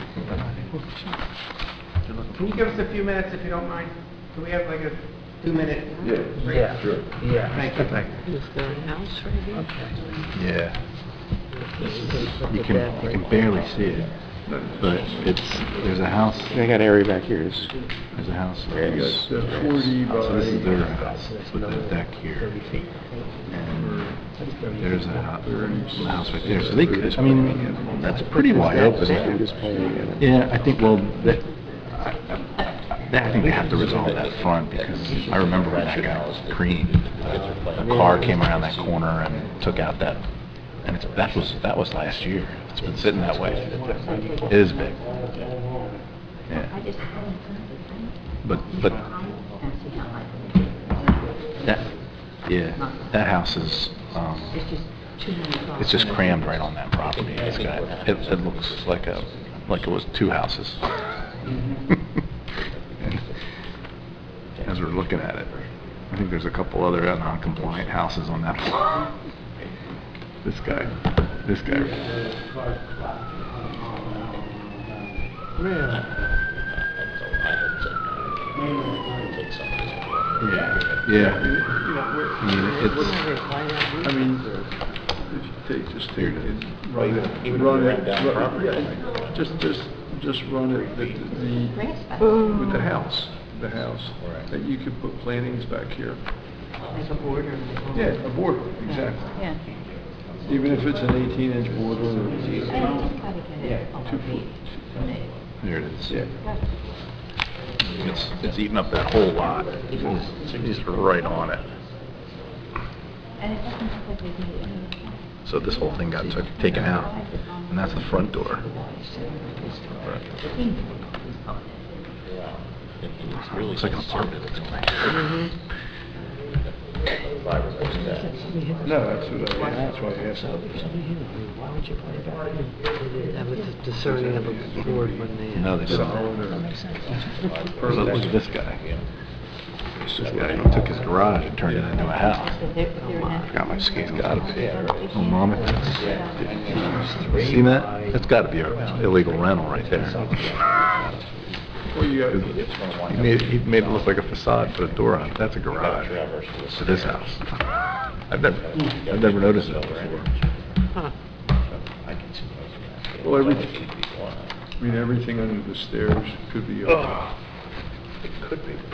Can you give us a few minutes if you don't mind? Can we have like a two-minute? Yeah, break? Yeah, sure. yeah. Thank you, thank you. Is there a house right here? Yeah. You can, you can barely see it, but it's, there's a house, I got area back here. It's- there's a house. You got uh, forty by. So this is their house with the deck here. And there's a house, a house right there. So they could, I mean, that's pretty wide open. Yeah, I think, well, that, I, I- I think they have to resolve that front because I remember when that guy was creamed. A car came around that corner and took out that, and it's, that was, that was last year. It's been sitting that way. It is big. Yeah. But, but that, yeah, that house is, um, it's just crammed right on that property. It's got, it, it looks like a, like it was two houses. As we're looking at it. I think there's a couple other non-compliant houses on that block. This guy, this guy. Yeah, yeah. I mean, it's, I mean, if you take, just take it, run it, run it, run- yeah, just, just, just run it, the, the, with the house, the house. That you could put plantings back here. Like a border. Yeah, a border, exactly. Yeah. Even if it's an eighteen inch border or Yeah. two foot. there it is. Yeah. It's, it's eating up that whole lot. He's, he's right on it. And it doesn't look like they do any. So this whole thing got took, taken out, and that's the front door. Looks like an apartment. No, that's what I, that's why I asked. Why would you play back? That was discerning of a board when they... No, they saw. Look look at this guy. This guy took his garage and turned it into a house. I Forgot my scale. Gotta be. Oh, mama. Seen that? That's gotta be an illegal rental right there. Well, you got, He made, he made it look like a facade, put a door on it. That's a garage to this house. I've never, I've never noticed that before. well, everything, I mean, everything under the stairs could be open. It could be.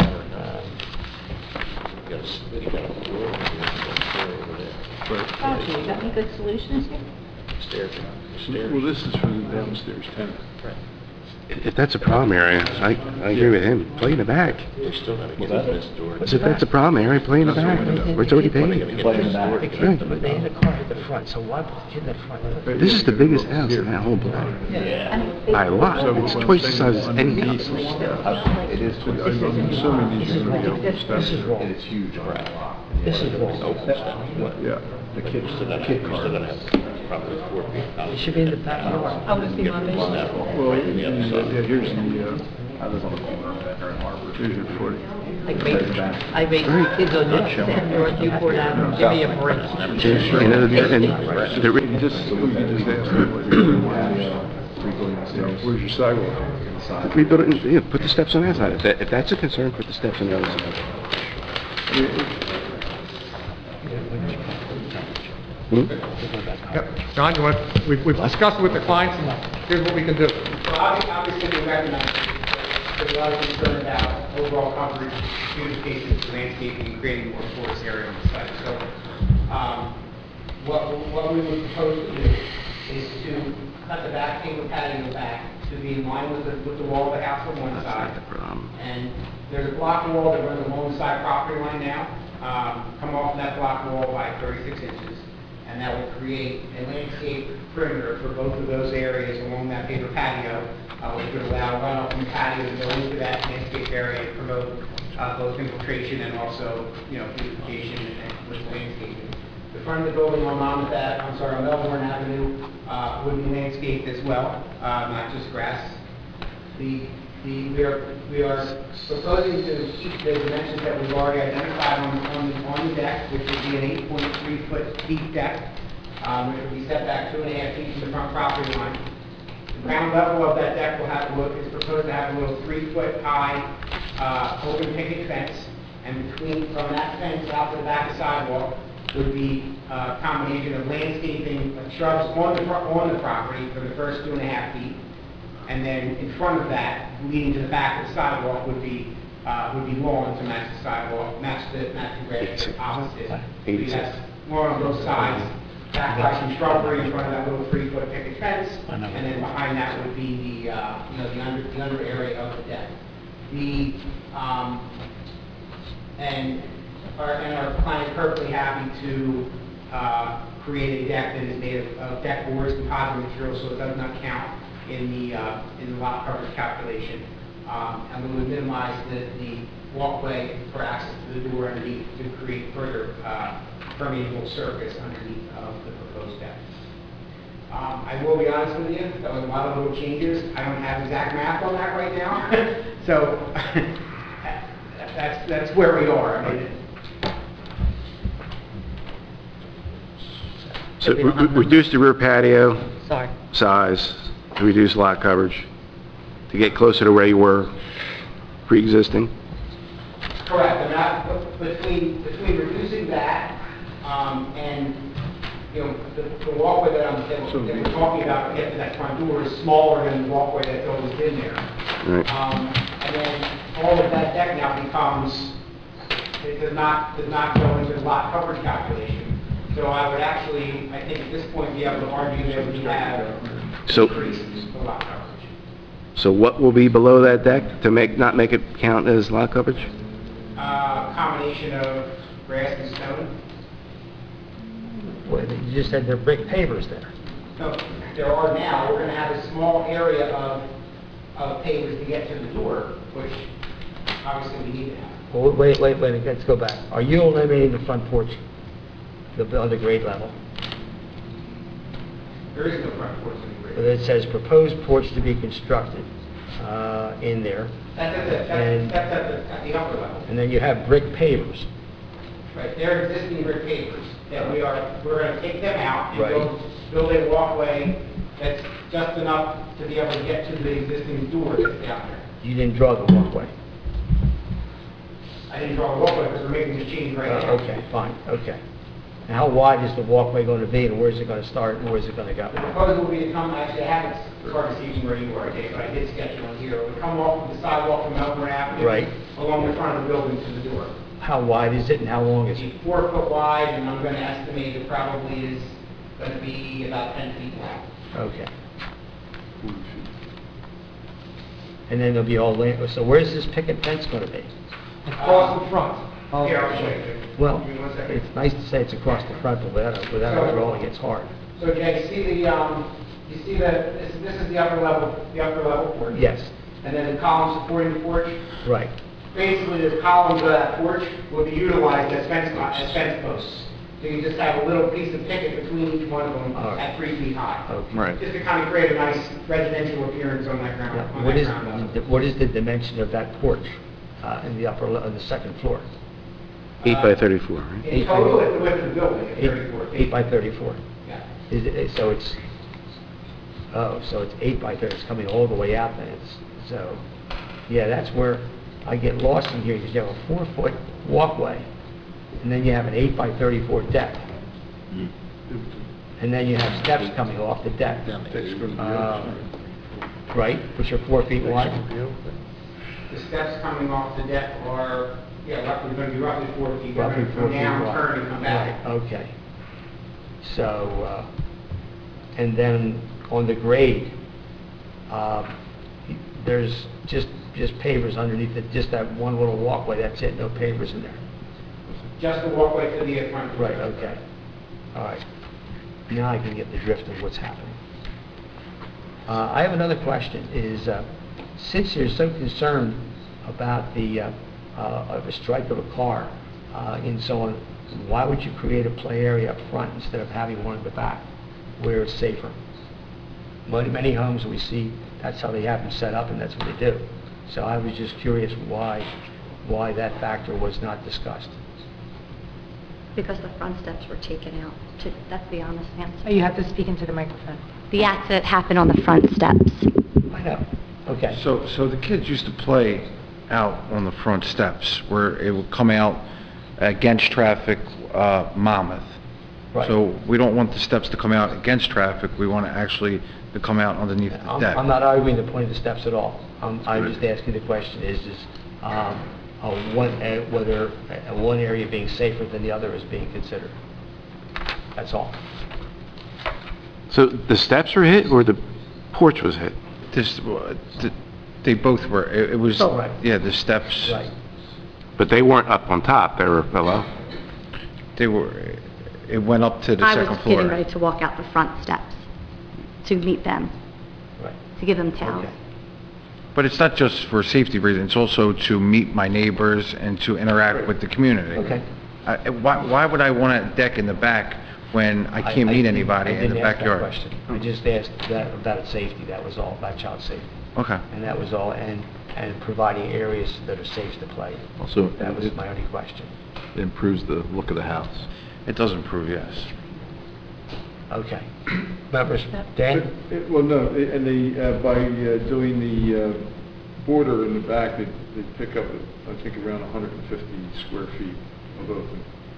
You got a, you got a floor, over there. But, Actually, you got any good solutions here? Stairs, stairs. well, this is for the downstairs tenant. If that's a problem area, I, I agree with him. Play in the back. They still gotta get in this door. I said, if that's a problem area, play in the back. It's already They paid. gotta get in this door. They can't, but they had a car at the front, so why put it in the front? This is the biggest house in that whole block. By a lot. It's twice the size as any house. It is. So I'm I'm assuming these are gonna be open steps. This is wrong. It's huge, right? This is wrong. Yeah. The kid, the kid car. Probably four feet. It should be in the backyard. Oh, it's be my basement. Well, yeah, yeah, here's the, uh, I live on the corner of Ventnor and Harvard. here's your footing. I raised, I raised kids on this, and North Newport Avenue, give me a break. You know, and the, re- Just, we can just ask them what you're doing. Where's your sidewalk? rebuild it, and, you know, put the steps on that side. If that, if that's a concern, put the steps on the other side. Hmm? Yep. John, you want, we've, we've discussed it with the clients, and here's what we can do. Well, obvi- obviously, we recognize that there's a lot of concern about overall coverage, beautification, landscaping, and creating more forest area on the site. So, um, what, what we would propose to do is to cut the back timber patio back to be in line with the, with the wall of the house on one That's side. not the problem. And there's a block wall that runs along the side property line now, um, come off that block wall by thirty-six inches. And that will create a landscape perimeter for both of those areas along that paper patio, uh, which would allow runoff from the patio to go into that landscape area and promote uh, both infiltration and also, you know, beautification and with landscaping. The front of the building on Monmouth Ave, I'm sorry, on Melbourne Avenue, uh, would be landscaped as well, uh, not just grass. The, the, we are, we are proposing to keep the dimensions that we've already identified on, on, the- on the deck, which would be an eight point three foot deep deck, um, which would be set back two and a half feet from the front property line. The ground level of that deck will have, will- is proposed to have a little three foot high, uh, open picket fence, and between, from that fence out to the back of the sidewalk would be uh, a combination of landscaping, uh, shrubs on the, pro- on the property for the first two and a half feet. And then in front of that, leading to the back of the sidewalk would be, uh, would be lawn to match the sidewalk, match the, match the grass opposite. So you have lawn on both sides, backed by some shrubbery in front of that little three-foot picket fence, and then behind that would be the, uh, you know, the under, the under area of the deck. The, um, and our, and our client is perfectly happy to, uh, create a deck that is made of, of deck boards, composite material, so it does not count in the, uh, in the lot coverage calculation. Um, and we would minimize the, the walkway for access to the door underneath to create further, uh, permeable surface underneath of the proposed deck. Um, I will be honest with you, that was a lot of little changes. I don't have exact math on that right now. So, that's that's, that's where we are. I mean, So re- re- reduce the rear patio Sorry. size, to reduce lot coverage, to get closer to where you were pre-existing? Correct, and that, between, between reducing that, um, and, you know, the, the walkway that I'm, that that we're talking about to get to that front door is smaller than the walkway that's always been there. Right. Um, and then all of that deck now becomes, it does not, does not go into the lot coverage calculation. So I would actually, I think at this point, be able to argue that we have So- increased the lot coverage. So what will be below that deck to make, not make it count as lot coverage? Uh, combination of grass and stone. Well, you just said there are brick pavers there. No, there are now, we're gonna have a small area of, of pavers to get to the door, which obviously we need to have. Well, wait, wait, wait, let's go back. Are you eliminating the front porch, the, on the grade level? There is no front porch in the But grade. it says proposed porch to be constructed, uh, in there. That's at the, And- that's, that's at the, at the upper level. And then you have brick pavers. Right, they're existing brick pavers, that we are, we're gonna take them out and Right. build, build a walkway that's just enough to be able to get to the existing door that's down there. You didn't draw the walkway. I didn't draw a walkway because we're making this change right Uh, now. okay, fine, okay. And how wide is the walkway going to be, and where's it going to start, and where's it going to go? The proposal will be to come, actually, I haven't started seeing where you are, Dave, but I did sketch it on here. It would come off of the sidewalk from Melbourne Avenue. Right. Along the front of the building to the door. How wide is it, and how long is it? It's four foot wide, and I'm gonna estimate it probably is gonna be about ten feet long. Okay. And then there'll be all, la- so where's this picket fence going to be? Across the front. Here, I'll show you. Well, Give me one second. it's nice to say it's across the front, but without, a- without a drawing, it's hard. So Jay, see the, um, you see that, this, this is the upper level, the upper level porch? Yes, And then the columns supporting the porch? right. Basically, the columns of that porch will be utilized as fence, as fence posts. So you just have a little piece of picket between each one of them All right. at three feet high. Okay. Right. Just to kind of create a nice residential appearance on that ground, Now, on What that is, ground level. what is the dimension of that porch uh, in the upper, le- on the second floor? Eight by thirty-four, right? In total, at the width of the building, it's Eight- thirty-four feet. Eight by thirty-four. Yeah. Is it, so it's, oh, so it's eight by thirty, it's coming all the way out then, it's, so, yeah, that's where I get lost in here, because you have a four-foot walkway, and then you have an eight by thirty-four deck. And then you have steps coming off the deck. Uh, Right, which are four feet wide? The steps coming off the deck are, yeah, roughly, going to be roughly four feet. They're Roughly going to four come feet down, wide. turn, and come back. Right, okay. So, uh, and then on the grade, uh, there's just, just pavers underneath it, just that one little walkway, that's it, no pavers in there. Just the walkway to the front. door. Right, okay. All right. Now I can get the drift of what's happening. Uh, I have another question, is, uh, since you're so concerned about the, uh, uh, of a strike of a car, uh, and so on, why would you create a play area up front instead of having one in the back, where it's safer? Many, many homes we see, that's how they have them set up, and that's what they do. So I was just curious why, why that factor was not discussed. Because the front steps were taken out, to, that's the honest Oh, answer. you have to speak into the microphone. The accident happened on the front steps. I know, okay. So, so the kids used to play out on the front steps where it would come out against traffic, uh, Monmouth. Right. So we don't want the steps to come out against traffic, we want to actually to come out underneath the I'm, deck. I'm not arguing the point of the steps at all. I'm, I'm just asking the question is, is, um, uh, one, uh, whether uh, one area being safer than the other is being considered. That's all. So the steps were hit, or the porch was hit? This, uh, th- they both were, it it was, Oh, right. yeah, the steps, Right. But they weren't up on top, they were below? they were, it went up to the I second was getting floor. ready to walk out the front steps to meet them, Right. to give them towels. Okay. But it's not just for safety reasons, it's also to meet my neighbors and to interact with the community. Okay. I- Why, why would I want a deck in the back when I can't meet didn't- anybody I in the didn't ask that backyard? question. I just asked that about safety, that was all, about child safety. Okay. And that was all, and, and providing areas that are safe to play. Also, That was it- my only question. It improves the look of the house. It does improve, yes. Okay. Members, Dan? It- it- Well, no, i- and the, uh, by uh, doing the uh, border in the back, they they pick up, I think, around one hundred fifty square feet of open.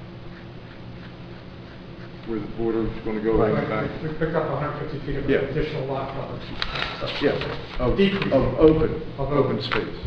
Where the border is going to go in the back. We picked up one hundred fifty feet of Yeah. additional lot coverage. Yeah, of, Decrease. of open, Of of open open. space.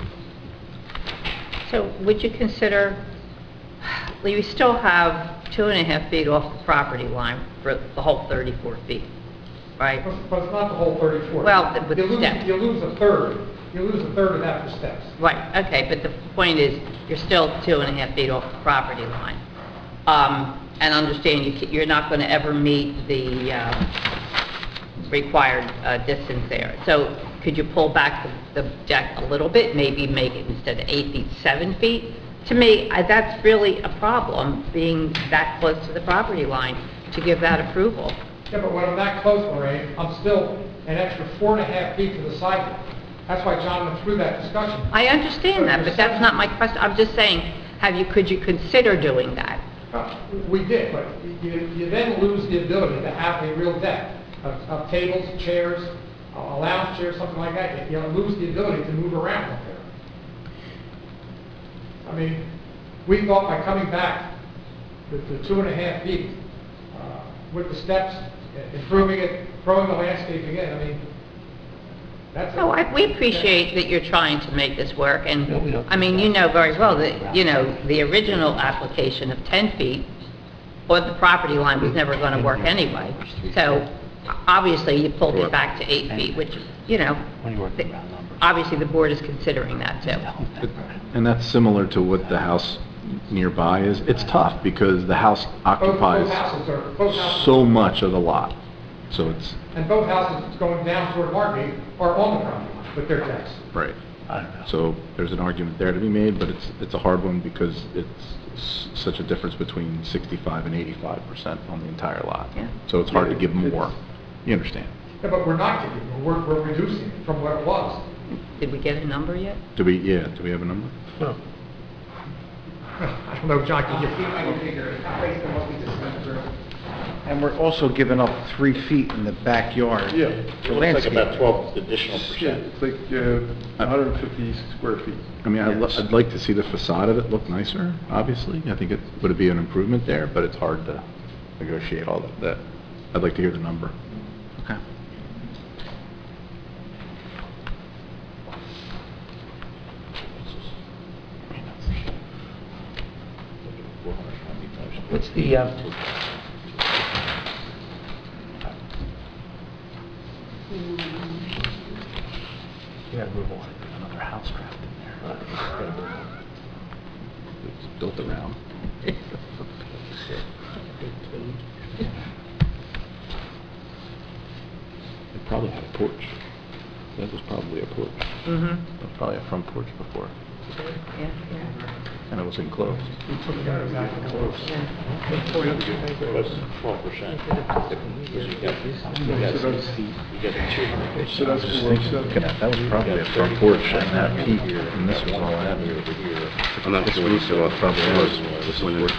So would you consider, you still have two and a half feet off the property line for the whole thirty-four feet, right? But but it's not the whole thirty-four. Well, with You lose- steps. You lose a third, you lose a third of that for steps. Right, okay, but the point is, you're still two and a half feet off the property line. Um, and understand you, ca- you're not gonna ever meet the, uh, required, uh, distance there. So could you pull back the, the deck a little bit, maybe make it instead of eight feet, seven feet? To me, I, that's really a problem, being that close to the property line, to give that approval. Yeah, but when I'm that close, Lorraine, I'm still an extra four and a half feet to the sidewalk. That's why John went through that discussion. I understand that, but that's not my question. I'm just saying, have you, could you consider doing that? Uh, We did, but you, you then lose the ability to have a real deck of, of tables, chairs, a lounge chair, something like that. You lose the ability to move around up there. I mean, we thought by coming back with the two and a half feet, uh, with the steps, uh, improving it, throwing the landscaping in, I mean, that's. a- No, I, we appreciate that you're trying to make this work, No, we and, don't. I mean, you know very well that, you know, the original application of ten feet on the property line was never gonna work anyway. So, obviously, you pulled it back to eight feet, which, you know, the- obviously, the board is considering that too. And that's similar to what the house nearby is. It's tough because the house Both, occupies both houses are, both houses. so much of the lot. So it's, And both houses going down toward Margate are on the property line with their decks. right. I don't know. So there's an argument there to be made, but it's, it's a hard one because it's s- such a difference between sixty-five and eighty-five percent on the entire lot. Yeah. So it's hard to give more. You understand? Yeah, but we're not giving, we're, we're reducing it from what it was. Did we get a number yet? Do we, yeah, do we have a number? No. I don't know, John, can you? I can figure it out based on what we just went through. And we're also giving up three feet in the backyard. Yeah. for It looks like landscape. about twelve additional Yeah, percent. it's like uh, one hundred fifty square feet. I mean, I'd, li- I'd like to see the facade of it look nicer, obviously. I think it would be an improvement there, but it's hard to negotiate all that- that. I'd like to hear the number. Okay. What's the, uh, you gotta move on. Another house trapped in there. It's built around. It probably had a porch. That was probably a porch. Mm-hmm, That was probably a front porch before, yeah, yeah. and it was enclosed. That's twelve percent. You got, you got, you got two hundred. So that's Just below thinking, seven. looking at, that was probably a front porch and that peak, and this was all avenue over here. I'm not sure what you saw. Probably was, this is where.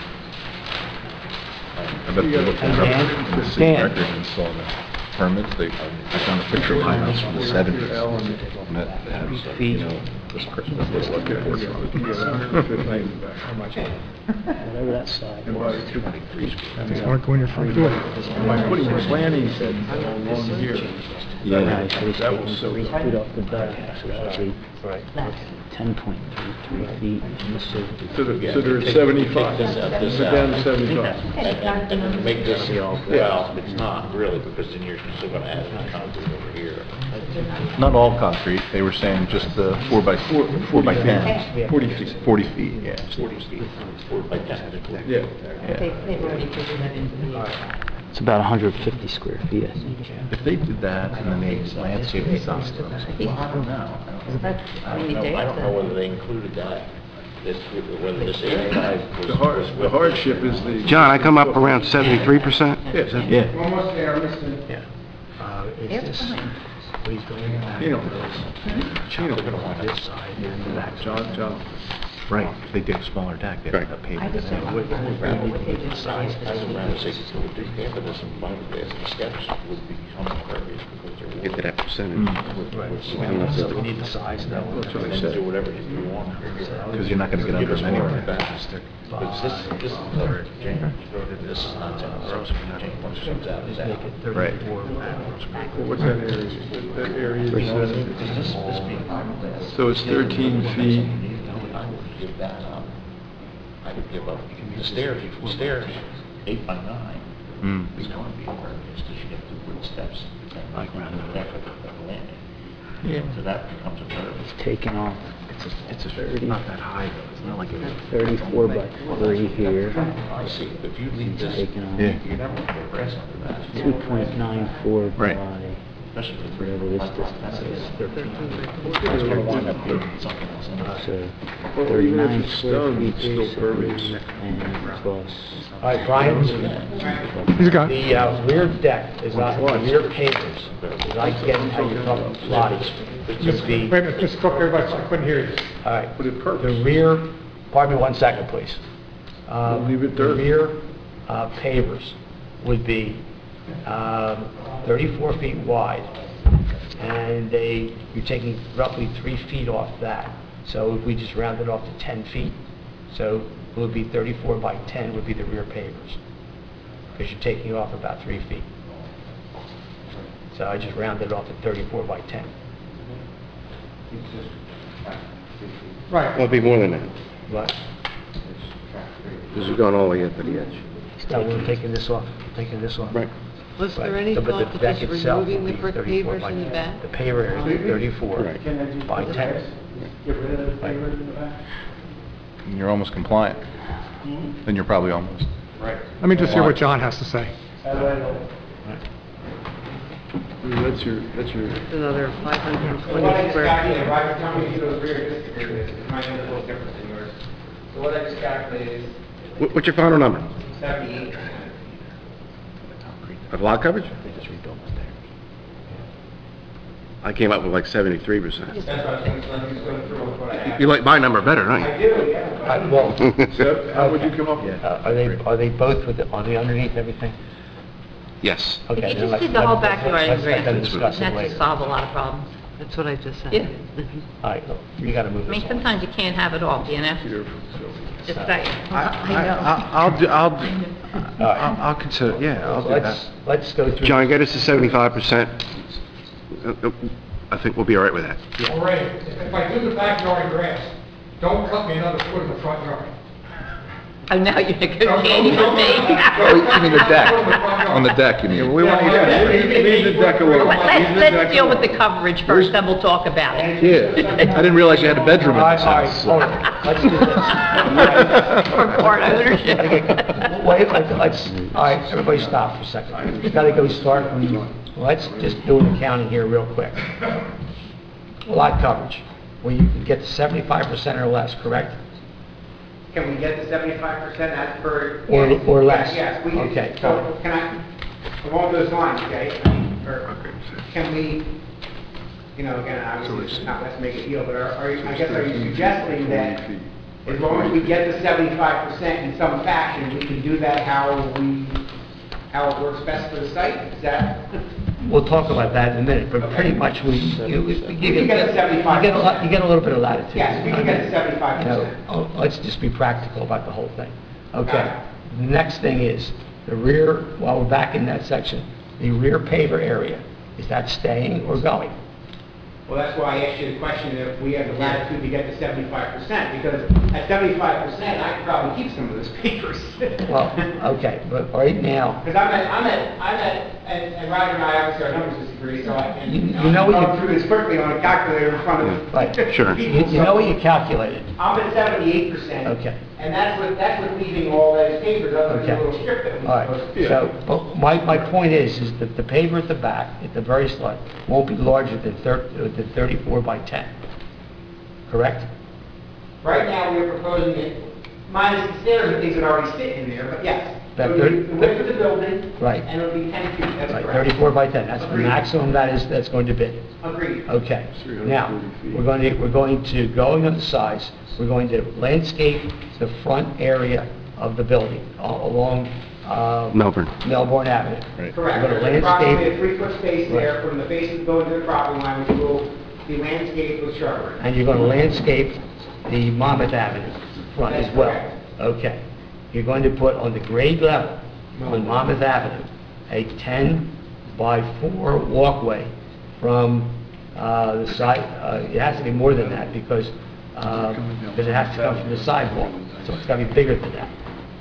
I bet they looked it up in the city Dan. record and saw the permits, they, I found a picture of my house from the seventies. And that had, you know, this, cr- this was like a porch on it. How much? Whatever that side was. two twenty-three. Mark, go in your front door. By putting the planning said along here. Yeah. That was so. Feet off the back, so that's eight. Right. ten point three three feet, and this is... So there- so there's seventy-five. This out, this So out. down to seventy-five. And, and to make this, well, it's not really, because then you're still gonna add in concrete over here. Not all concrete, they were saying just the four by four, four by ten. Forty feet. Forty feet, yeah. Forty feet, four by ten. Yeah. They- They've already figured that into the... It's about one hundred fifty square feet, I think. If they did that and then they landscaped some stuff, well, I don't know. I don't know, I don't know whether they included that, this, whether this eighty-five was. The hard, was the with- hardship is the. John, I come up around seventy-three percent? Yeah. Almost there, Mister Yeah. Uh, is They're this... fine. What he's doing now You know. is chop it on this side and the back. John, John. Right, if they did a smaller deck, they'd have to pay for So that. what- what we need to decide I would rather say, do half of this and five of this, the steps would become impervious because they're. Get to that percentage. Right. So we need the size of that one. That's what I And then said. do whatever you want. Because you're not gonna get under them anyway. But this, this is covered, January. This is not ten, so if you're not going to punch things out, is Just make that? it Right. thirty-four hours. Well, what's that area? That area is, Because this, this being fiberglass. so it's thirteen feet. I would give that up. I would give up, the stairs, the stairs, eight by nine, Mm. is going to be impervious, because you have two wooden steps. Like around the deck of the of the landing. Yeah. So that becomes impervious. Taken off It's a, it's a, not that high though, it's not like a. thirty-four by three here, I see, if you leave this, taken off Yeah. you're never going to put grass under that. two point nine four Right. by Especially if it's whatever this distance is, It's going to wind up building something else in it. so Well, even if thirty-nine it's square stone, feet it's still is pervious. and plus All right, Brian, He's got, the uh, rear deck is not, the rear pavers, is I get how you're talking lotties, would be, wait a minute, Mister Cook, everybody, I couldn't hear you. all right, But it perks. the rear, pardon me one second, please. Um, Leave it The there. rear uh, pavers would be um, thirty-four feet wide, and they, you're taking roughly three feet off that. So if we just round it off to ten feet, so it would be thirty-four by ten would be the rear pavers, because you're taking off about three feet. So I just rounded it off to thirty-four by ten. Right. Well, it'd be more than that, But, because you're going all the way up to the edge. no, we're taking this off, taking this off. Right. Was Right. there any So, but the thought to deck just itself removing would the be brick thirty-four pavers by in the ten. back? The paver area would be thirty-four Right. by ten. Right. And you're almost compliant. Then you're probably almost. Let me just hear what John has to say. That's your, that's your, Another five hundred So what I twenty just square calculated, feet. Roger, tell me if those rear distance areas, it might be a little different than yours. So what I just calculated is What- What's your final number? seventy-eight. Of lot coverage? They just rebuilt the stairs. I came up with like seventy-three percent. That's what I was going to, I'm just going through with what I have. You like my number better, don't I you? do, yeah. Uh, Well, Seth, how would you come up with? uh, are they, are they both with, the- are they underneath everything? Yes. Okay. He then just let's- did the whole let's- backyard let's- in let's let them granite. discuss it That's to later. solve a lot of problems. That's what I just said. Yeah. All right, you gotta move I mean, this on. sometimes you can't have it all, you know? Just saying. I, I, I'll do, I'll, All I'll, right, I'll consider, yeah, I'll do let's, that. let's go through. John, get us to seventy-five percent. I think we'll be all right with that. All right, if if I do the backyard in grass, don't cut me another foot in the front yard. Oh, now you're Don't- negotiating don't- with me. Oh, you mean the deck? On the deck, you mean? We want you to, leave leave the deck alone. Let's, Leave the deck let's deal with the alone. coverage first, then we'll talk about it. Yeah, I didn't realize you had a bedroom All in right, this all right, house. hold on, let's do this. For part ownership. Wait, let's, let's- all right, everybody stop for a second. We've gotta go start, let's just do an accounting here real quick. Lot coverage, well, you can get seventy-five percent or less, correct? Can we get to seventy-five percent as per? Or- yes, or less. Yes, we can. Okay. So can I, along those lines, okay? Or can we, you know, again, obviously, not let's make a deal, but are, are you, I guess, are you suggesting that as long as we get to seventy-five percent in some fashion, we can do that how we, how it works best for the site? Is that? We'll talk about that in a minute, but pretty much we, you, you can get, get to seventy-five you get a lot, you get a little bit of latitude. Yes, we can get to seventy-five You know, percent. oh, let's just be practical about the whole thing. Okay, Got the next thing is, the rear, while we're back in that section, the rear paver area, is that staying or going? Well, that's why I asked you the question if we have the latitude to get to seventy-five percent, because at seventy-five percent, I could probably keep some of those papers. Well, okay, but right now, Because I'm at, I'm at, I'm at, and and Roger and I, obviously, our numbers disagree, so I, and, You- you you know, know I'm what you- going through this quickly on a calculator in front of. right. Sure. You, you know what you calculated? I'm at seventy-eight percent. Okay. And that's with, that's with leaving all those papers other than the Okay. little strip that we. All right, so, but my, my point is, is that the paver at the back, at the very slot, won't be larger than thir, than thirty-four by ten, correct? Right now, we're proposing it minus the stairs and things that already sit in there, but yes. That It'll be thirty- the width of the building. Right. And it'll be ten feet, that's Right, correct. thirty-four by ten, that's the Agreed. maximum that is, that's going to be. Agreed. Okay. Now, we're going to, we're going to, going on the sides, we're going to landscape the front area of the building a- along, uh... Melbourne. Melbourne Avenue. Correct. We're going to There's approximately a landscape, three-foot space there from the base of the building to the property line, which will be landscaped with shrubbery. and you're going to landscape the Monmouth Avenue front as That's well. correct. Okay. You're going to put on the grade level on Monmouth Avenue, a ten by four walkway from, uh, the side, uh, it has to be more than that because, uh, because it has to come from the sidewalk, so it's gotta be bigger than that.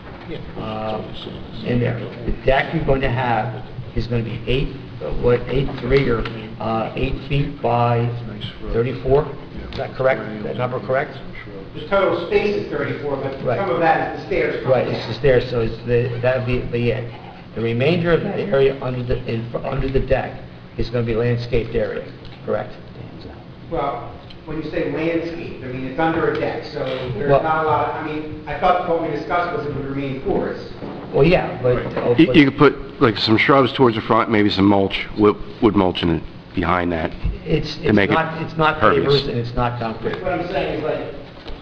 Uh, in there. The deck you're going to have is gonna be eight, uh, what, eight three or, uh, eight feet by thirty-four? Is that correct? That number correct? The total space is thirty-four, but Right. some of that is the stairs. Right, it's the stairs, so it's the, that'll be, be it. The remainder of that area under the, in, under the deck is gonna be landscaped area, correct? Well, when you say landscape, I mean, it's under a deck, so there's Well- not a lot, I mean, I thought what we discussed was it would remain porous. Well, yeah, but... oh, You but you could put like some shrubs towards the front, maybe some mulch, wood wood mulch in it, behind that. It's, to it's make it not, it's not pervious. pavers and it's not concrete. What I'm saying is like,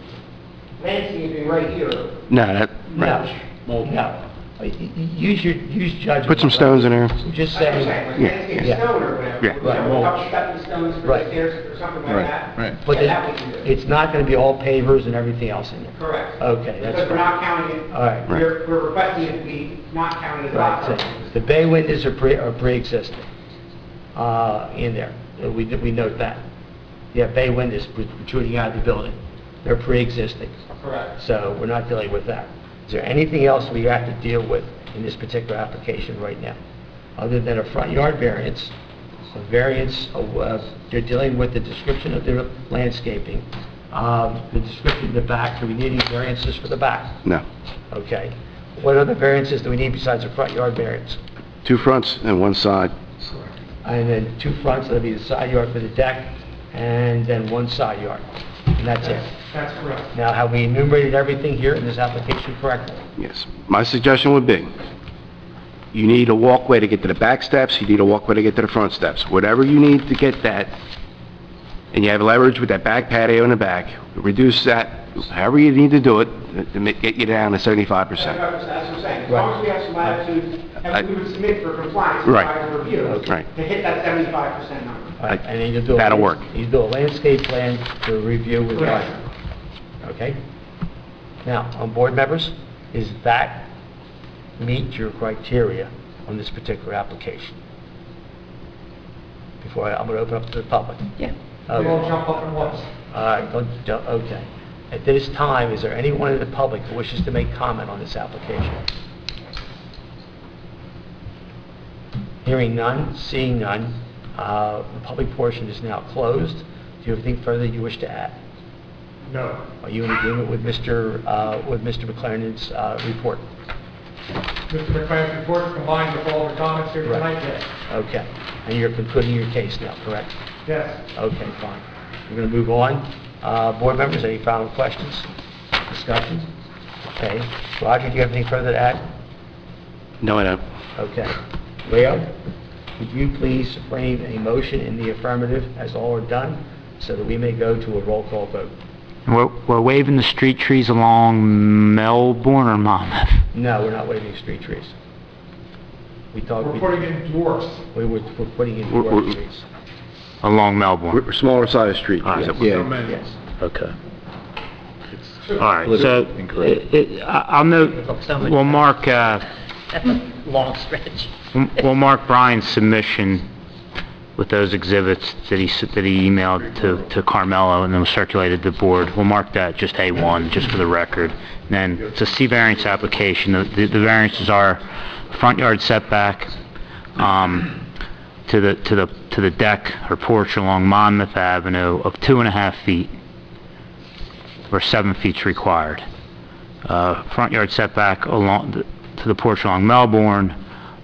landscaping right here, No, that, No, right. no. Y- y- Use your, use judgment. Put some stones in there. I'm just that's what I'm saying... saying, like Yeah, landscape yeah. stone or whatever. Yeah. you know, Right. a couple stepping stones for the Right. stairs or something like Right, that. right. But Yeah, that we it- can do. it's not gonna be all pavers and everything else in there. Correct. Okay, that's Because we're fine. not counting it, All right. we're, we're requesting it to be not counted as lot Right, coverage. so the bay windows are pre, are pre-existing, uh, in there. Uh, We, we note that. You have bay windows protruding out of the building. They're pre-existing. Correct. So we're not dealing with that. Is there anything else we have to deal with in this particular application right now? Other than a front yard variance, a variance, of, uh, you're dealing with the description of the landscaping, um, the description of the back, do we need any variances for the back? No. Okay. What other variances do we need besides a front yard variance? Two fronts and one side. And then two fronts, that'll be the side yard for the deck, and then one side yard. And that's it. That's correct. Now, have we enumerated everything here in this application correctly? Yes. My suggestion would be, you need a walkway to get to the back steps, you need a walkway to get to the front steps. Whatever you need to get that, and you have leverage with that back patio in the back, reduce that, however you need to do it, to ma- get you down to seventy-five That's percent. what that's what I'm saying. As long as we have some latitude, and we would submit for compliance, Right. by the review, Right. to hit that seventy-five percent number. All right, and then you do... a- That'll work. You do a landscape plan to review with Correct. Roger. Okay? Now, on board members, is that meet your criteria on this particular application? Before I, I'm gonna open up to the public. Yeah. Okay. We'll jump up at once. All right, don't, don't, okay. At this time, is there anyone in the public who wishes to make comment on this application? Hearing none, seeing none, uh, the public portion is now closed. Do you have anything further you wish to add? No. Are you in agreement with Mister uh, with Mister McLaren's uh, report? Mister McLean's report combined with all the comments here Right. tonight, yes. Okay. And you're concluding your case now, correct? Yes. Okay, fine. We're going to move on. Uh, Board members, any final questions, discussions? Okay. Roger, do you have anything further to add? No, I don't. Okay. Leo, would you please frame a motion in the affirmative as all are done, so that we may go to a roll call vote? We're, we're waving the street trees along Melbourne or Monmouth? No, we're not waving street trees. We talked... We're putting in dwarfs. We were, we're putting in We're- dwarf we're- trees. Along Melbourne? We're smaller side of street. All right. Yeah. Yes. Okay. All right, so, it- it- I- I'll note, we'll mark, uh, That's a long stretch. we'll mark Brian's submission with those exhibits that he, s- that he emailed to, to Carmelo and then circulated to the board. We'll mark that just A one, just for the record. And then, it's a C variance application. The, the the variances are front yard setback, um, to the, to the, to the deck or porch along Monmouth Avenue of two and a half feet, where seven feet's required. Uh, front yard setback along, the- to the porch along Melbourne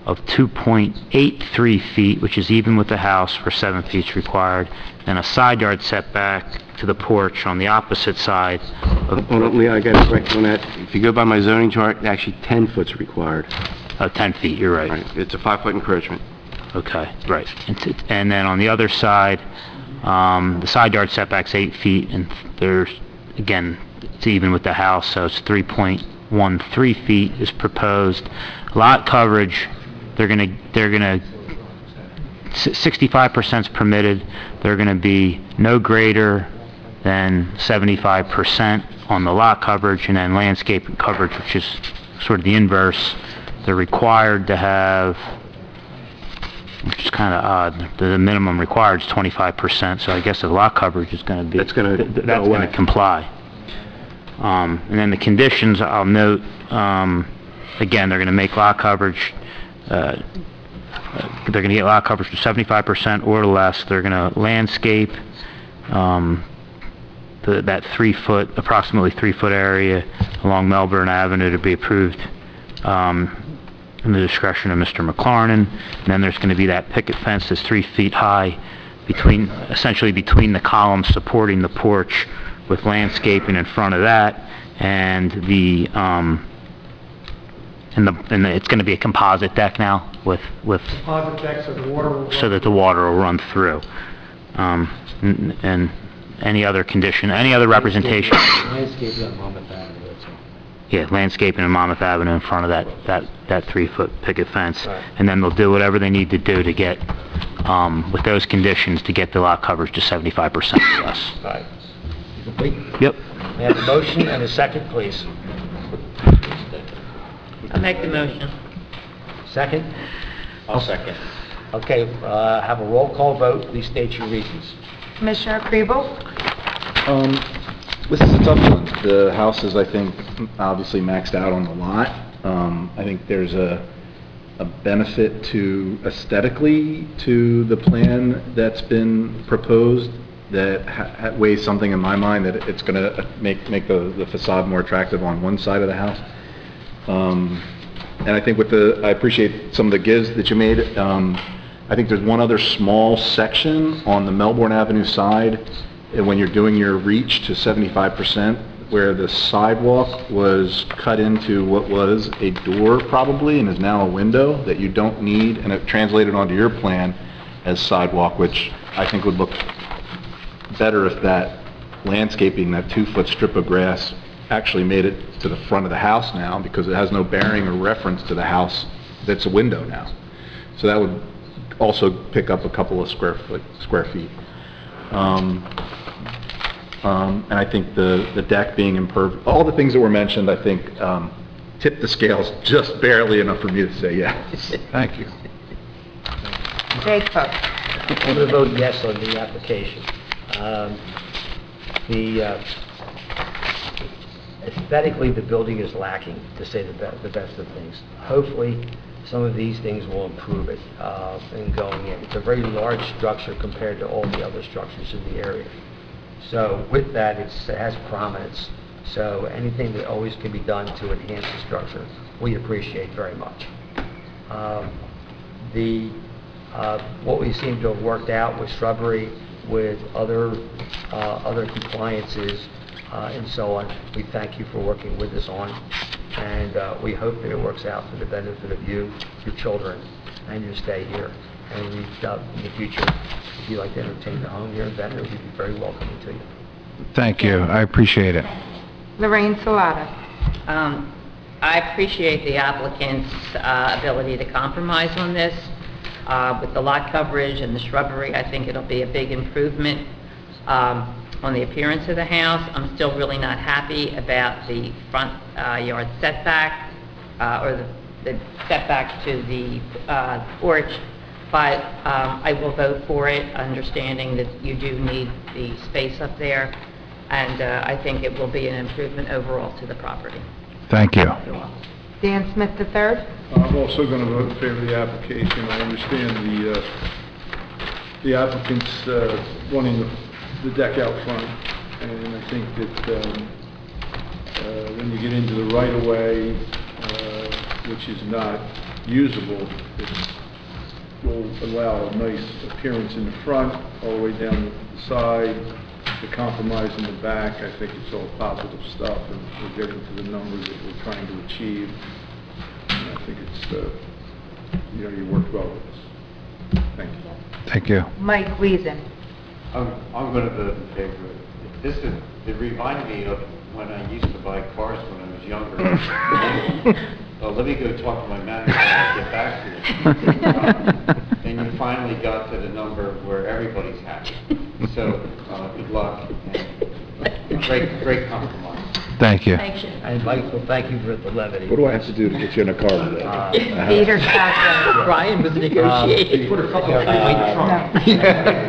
of two point eight three feet, which is even with the house where seven feet is required, and a side yard setback to the porch on the opposite side of Hold on, Leo, I got to correct on that. If you go by my zoning chart, actually ten foot's required. uh, ten feet, you're right. Right, it's a five-foot encroachment. Okay, right. And t- and then on the other side, um, the side yard setback's eight feet, and there's, again, it's even with the house, so it's three point one three feet is proposed. Lot coverage, they're gonna, they're gonna, sixty-five percent is permitted. They're gonna be no greater than seventy-five percent on the lot coverage, and then landscape coverage, which is sort of the inverse. They're required to have, which is kind of odd, the minimum required is twenty-five percent, so I guess the lot coverage is going to be... That's gonna th- th- go That's going away. to comply. Um, And then the conditions, I'll note, um, again, they're going to make lot coverage, uh, uh, they're going to get lot coverage to seventy-five percent or less. They're going to landscape um, the- that three-foot, approximately three-foot area along Melbourne Avenue to be approved um, in the discretion of Mister McLarnon. And then there's going to be that picket fence that's three feet high between, essentially between the columns supporting the porch, with landscaping in front of that, and the, um, and the, and the, it's going to be a composite deck now with, with, Composite deck so the water will... so that the water will run through. Um, and, and any other condition, any other representation. Landscaping on Monmouth Avenue, that's all. Yeah, landscaping in Monmouth Avenue in front of that, that, that three-foot picket fence. Right. And then they'll do whatever they need to do to get, um, with those conditions, to get the lot coverage to seventy-five percent or less. All right. You complete? Yep. May I have a motion and a second, please? I'll make the motion. Second? I'll second. Okay, uh, have a roll call vote. Please state your reasons. Commissioner Kriebel? Um, this is a tough one. The house is, I think, obviously maxed out on the lot. Um, I think there's a, a benefit to aesthetically to the plan that's been proposed that ha- ha- weighs something in my mind that it's going to make, make the, the facade more attractive on one side of the house. Um, and I think with the, I appreciate some of the gives that you made. Um, I think there's one other small section on the Melbourne Avenue side, and when you're doing your reach to seventy-five percent, where the sidewalk was cut into what was a door probably and is now a window that you don't need, and it translated onto your plan as sidewalk, which I think would look better if that landscaping, that two-foot strip of grass, actually made it to the front of the house now, because it has no bearing or reference to the house that's a window now. So that would also pick up a couple of square foot, square feet. Um, um, and I think the, the deck being impervious, all the things that were mentioned, I think, um, tip the scales just barely enough for me to say yes. Thank you. Jake Poe? I'm going to vote yes on the application. Um, The, uh, aesthetically, the building is lacking, to say the be- the best of things. Hopefully, some of these things will improve it uh, in going in. It's a very large structure compared to all the other structures in the area. So with that, it's, it has prominence. So anything that always can be done to enhance the structure, we appreciate very much. Um, The, uh, what we seem to have worked out with shrubbery, with other, uh, other compliances, uh, and so on, we thank you for working with us on, and uh, we hope that it works out for the benefit of you, your children, and your stay here. And we doubt in the future, if you'd like to entertain the home here in Ventnor, we'd be very welcoming to you. Thank you. I appreciate it. Lorraine Salata? Um, I appreciate the applicant's uh, ability to compromise on this. Uh, With the lot coverage and the shrubbery, I think it'll be a big improvement um, on the appearance of the house. I'm still really not happy about the front uh, yard setback, uh, or the the setback to the uh, porch, but um, I will vote for it, understanding that you do need the space up there, and uh, I think it will be an improvement overall to the property. Thank you. You're welcome. Dan Smith the third? I'm also going to vote in favor of the application. I understand the, uh, the applicant's uh, wanting the- the deck out front, and I think that um, uh, when you get into the right-of-way, uh, which is not usable, it will allow a nice appearance in the front, all the way down the side, the compromise in the back. I think it's all positive stuff, and we're getting to the numbers that we're trying to achieve. And I think it's, uh, you know, you worked well with us. Thank you. Thank you. Mike Weezen. I'm, I'm going to vote in favor of it. This is, it reminded me of when I used to buy cars when I was younger. Well, let me go talk to my manager and get back to you. Um, and you finally got to the number where everybody's happy. So, uh, good luck and great, great compromise. Thank you. And Michael, thank you for the levity. What do I have to do to get you in a car today? Uh, Peter Sasso. Brian was negotiating. Uh, Put a couple of three-way trunk. No.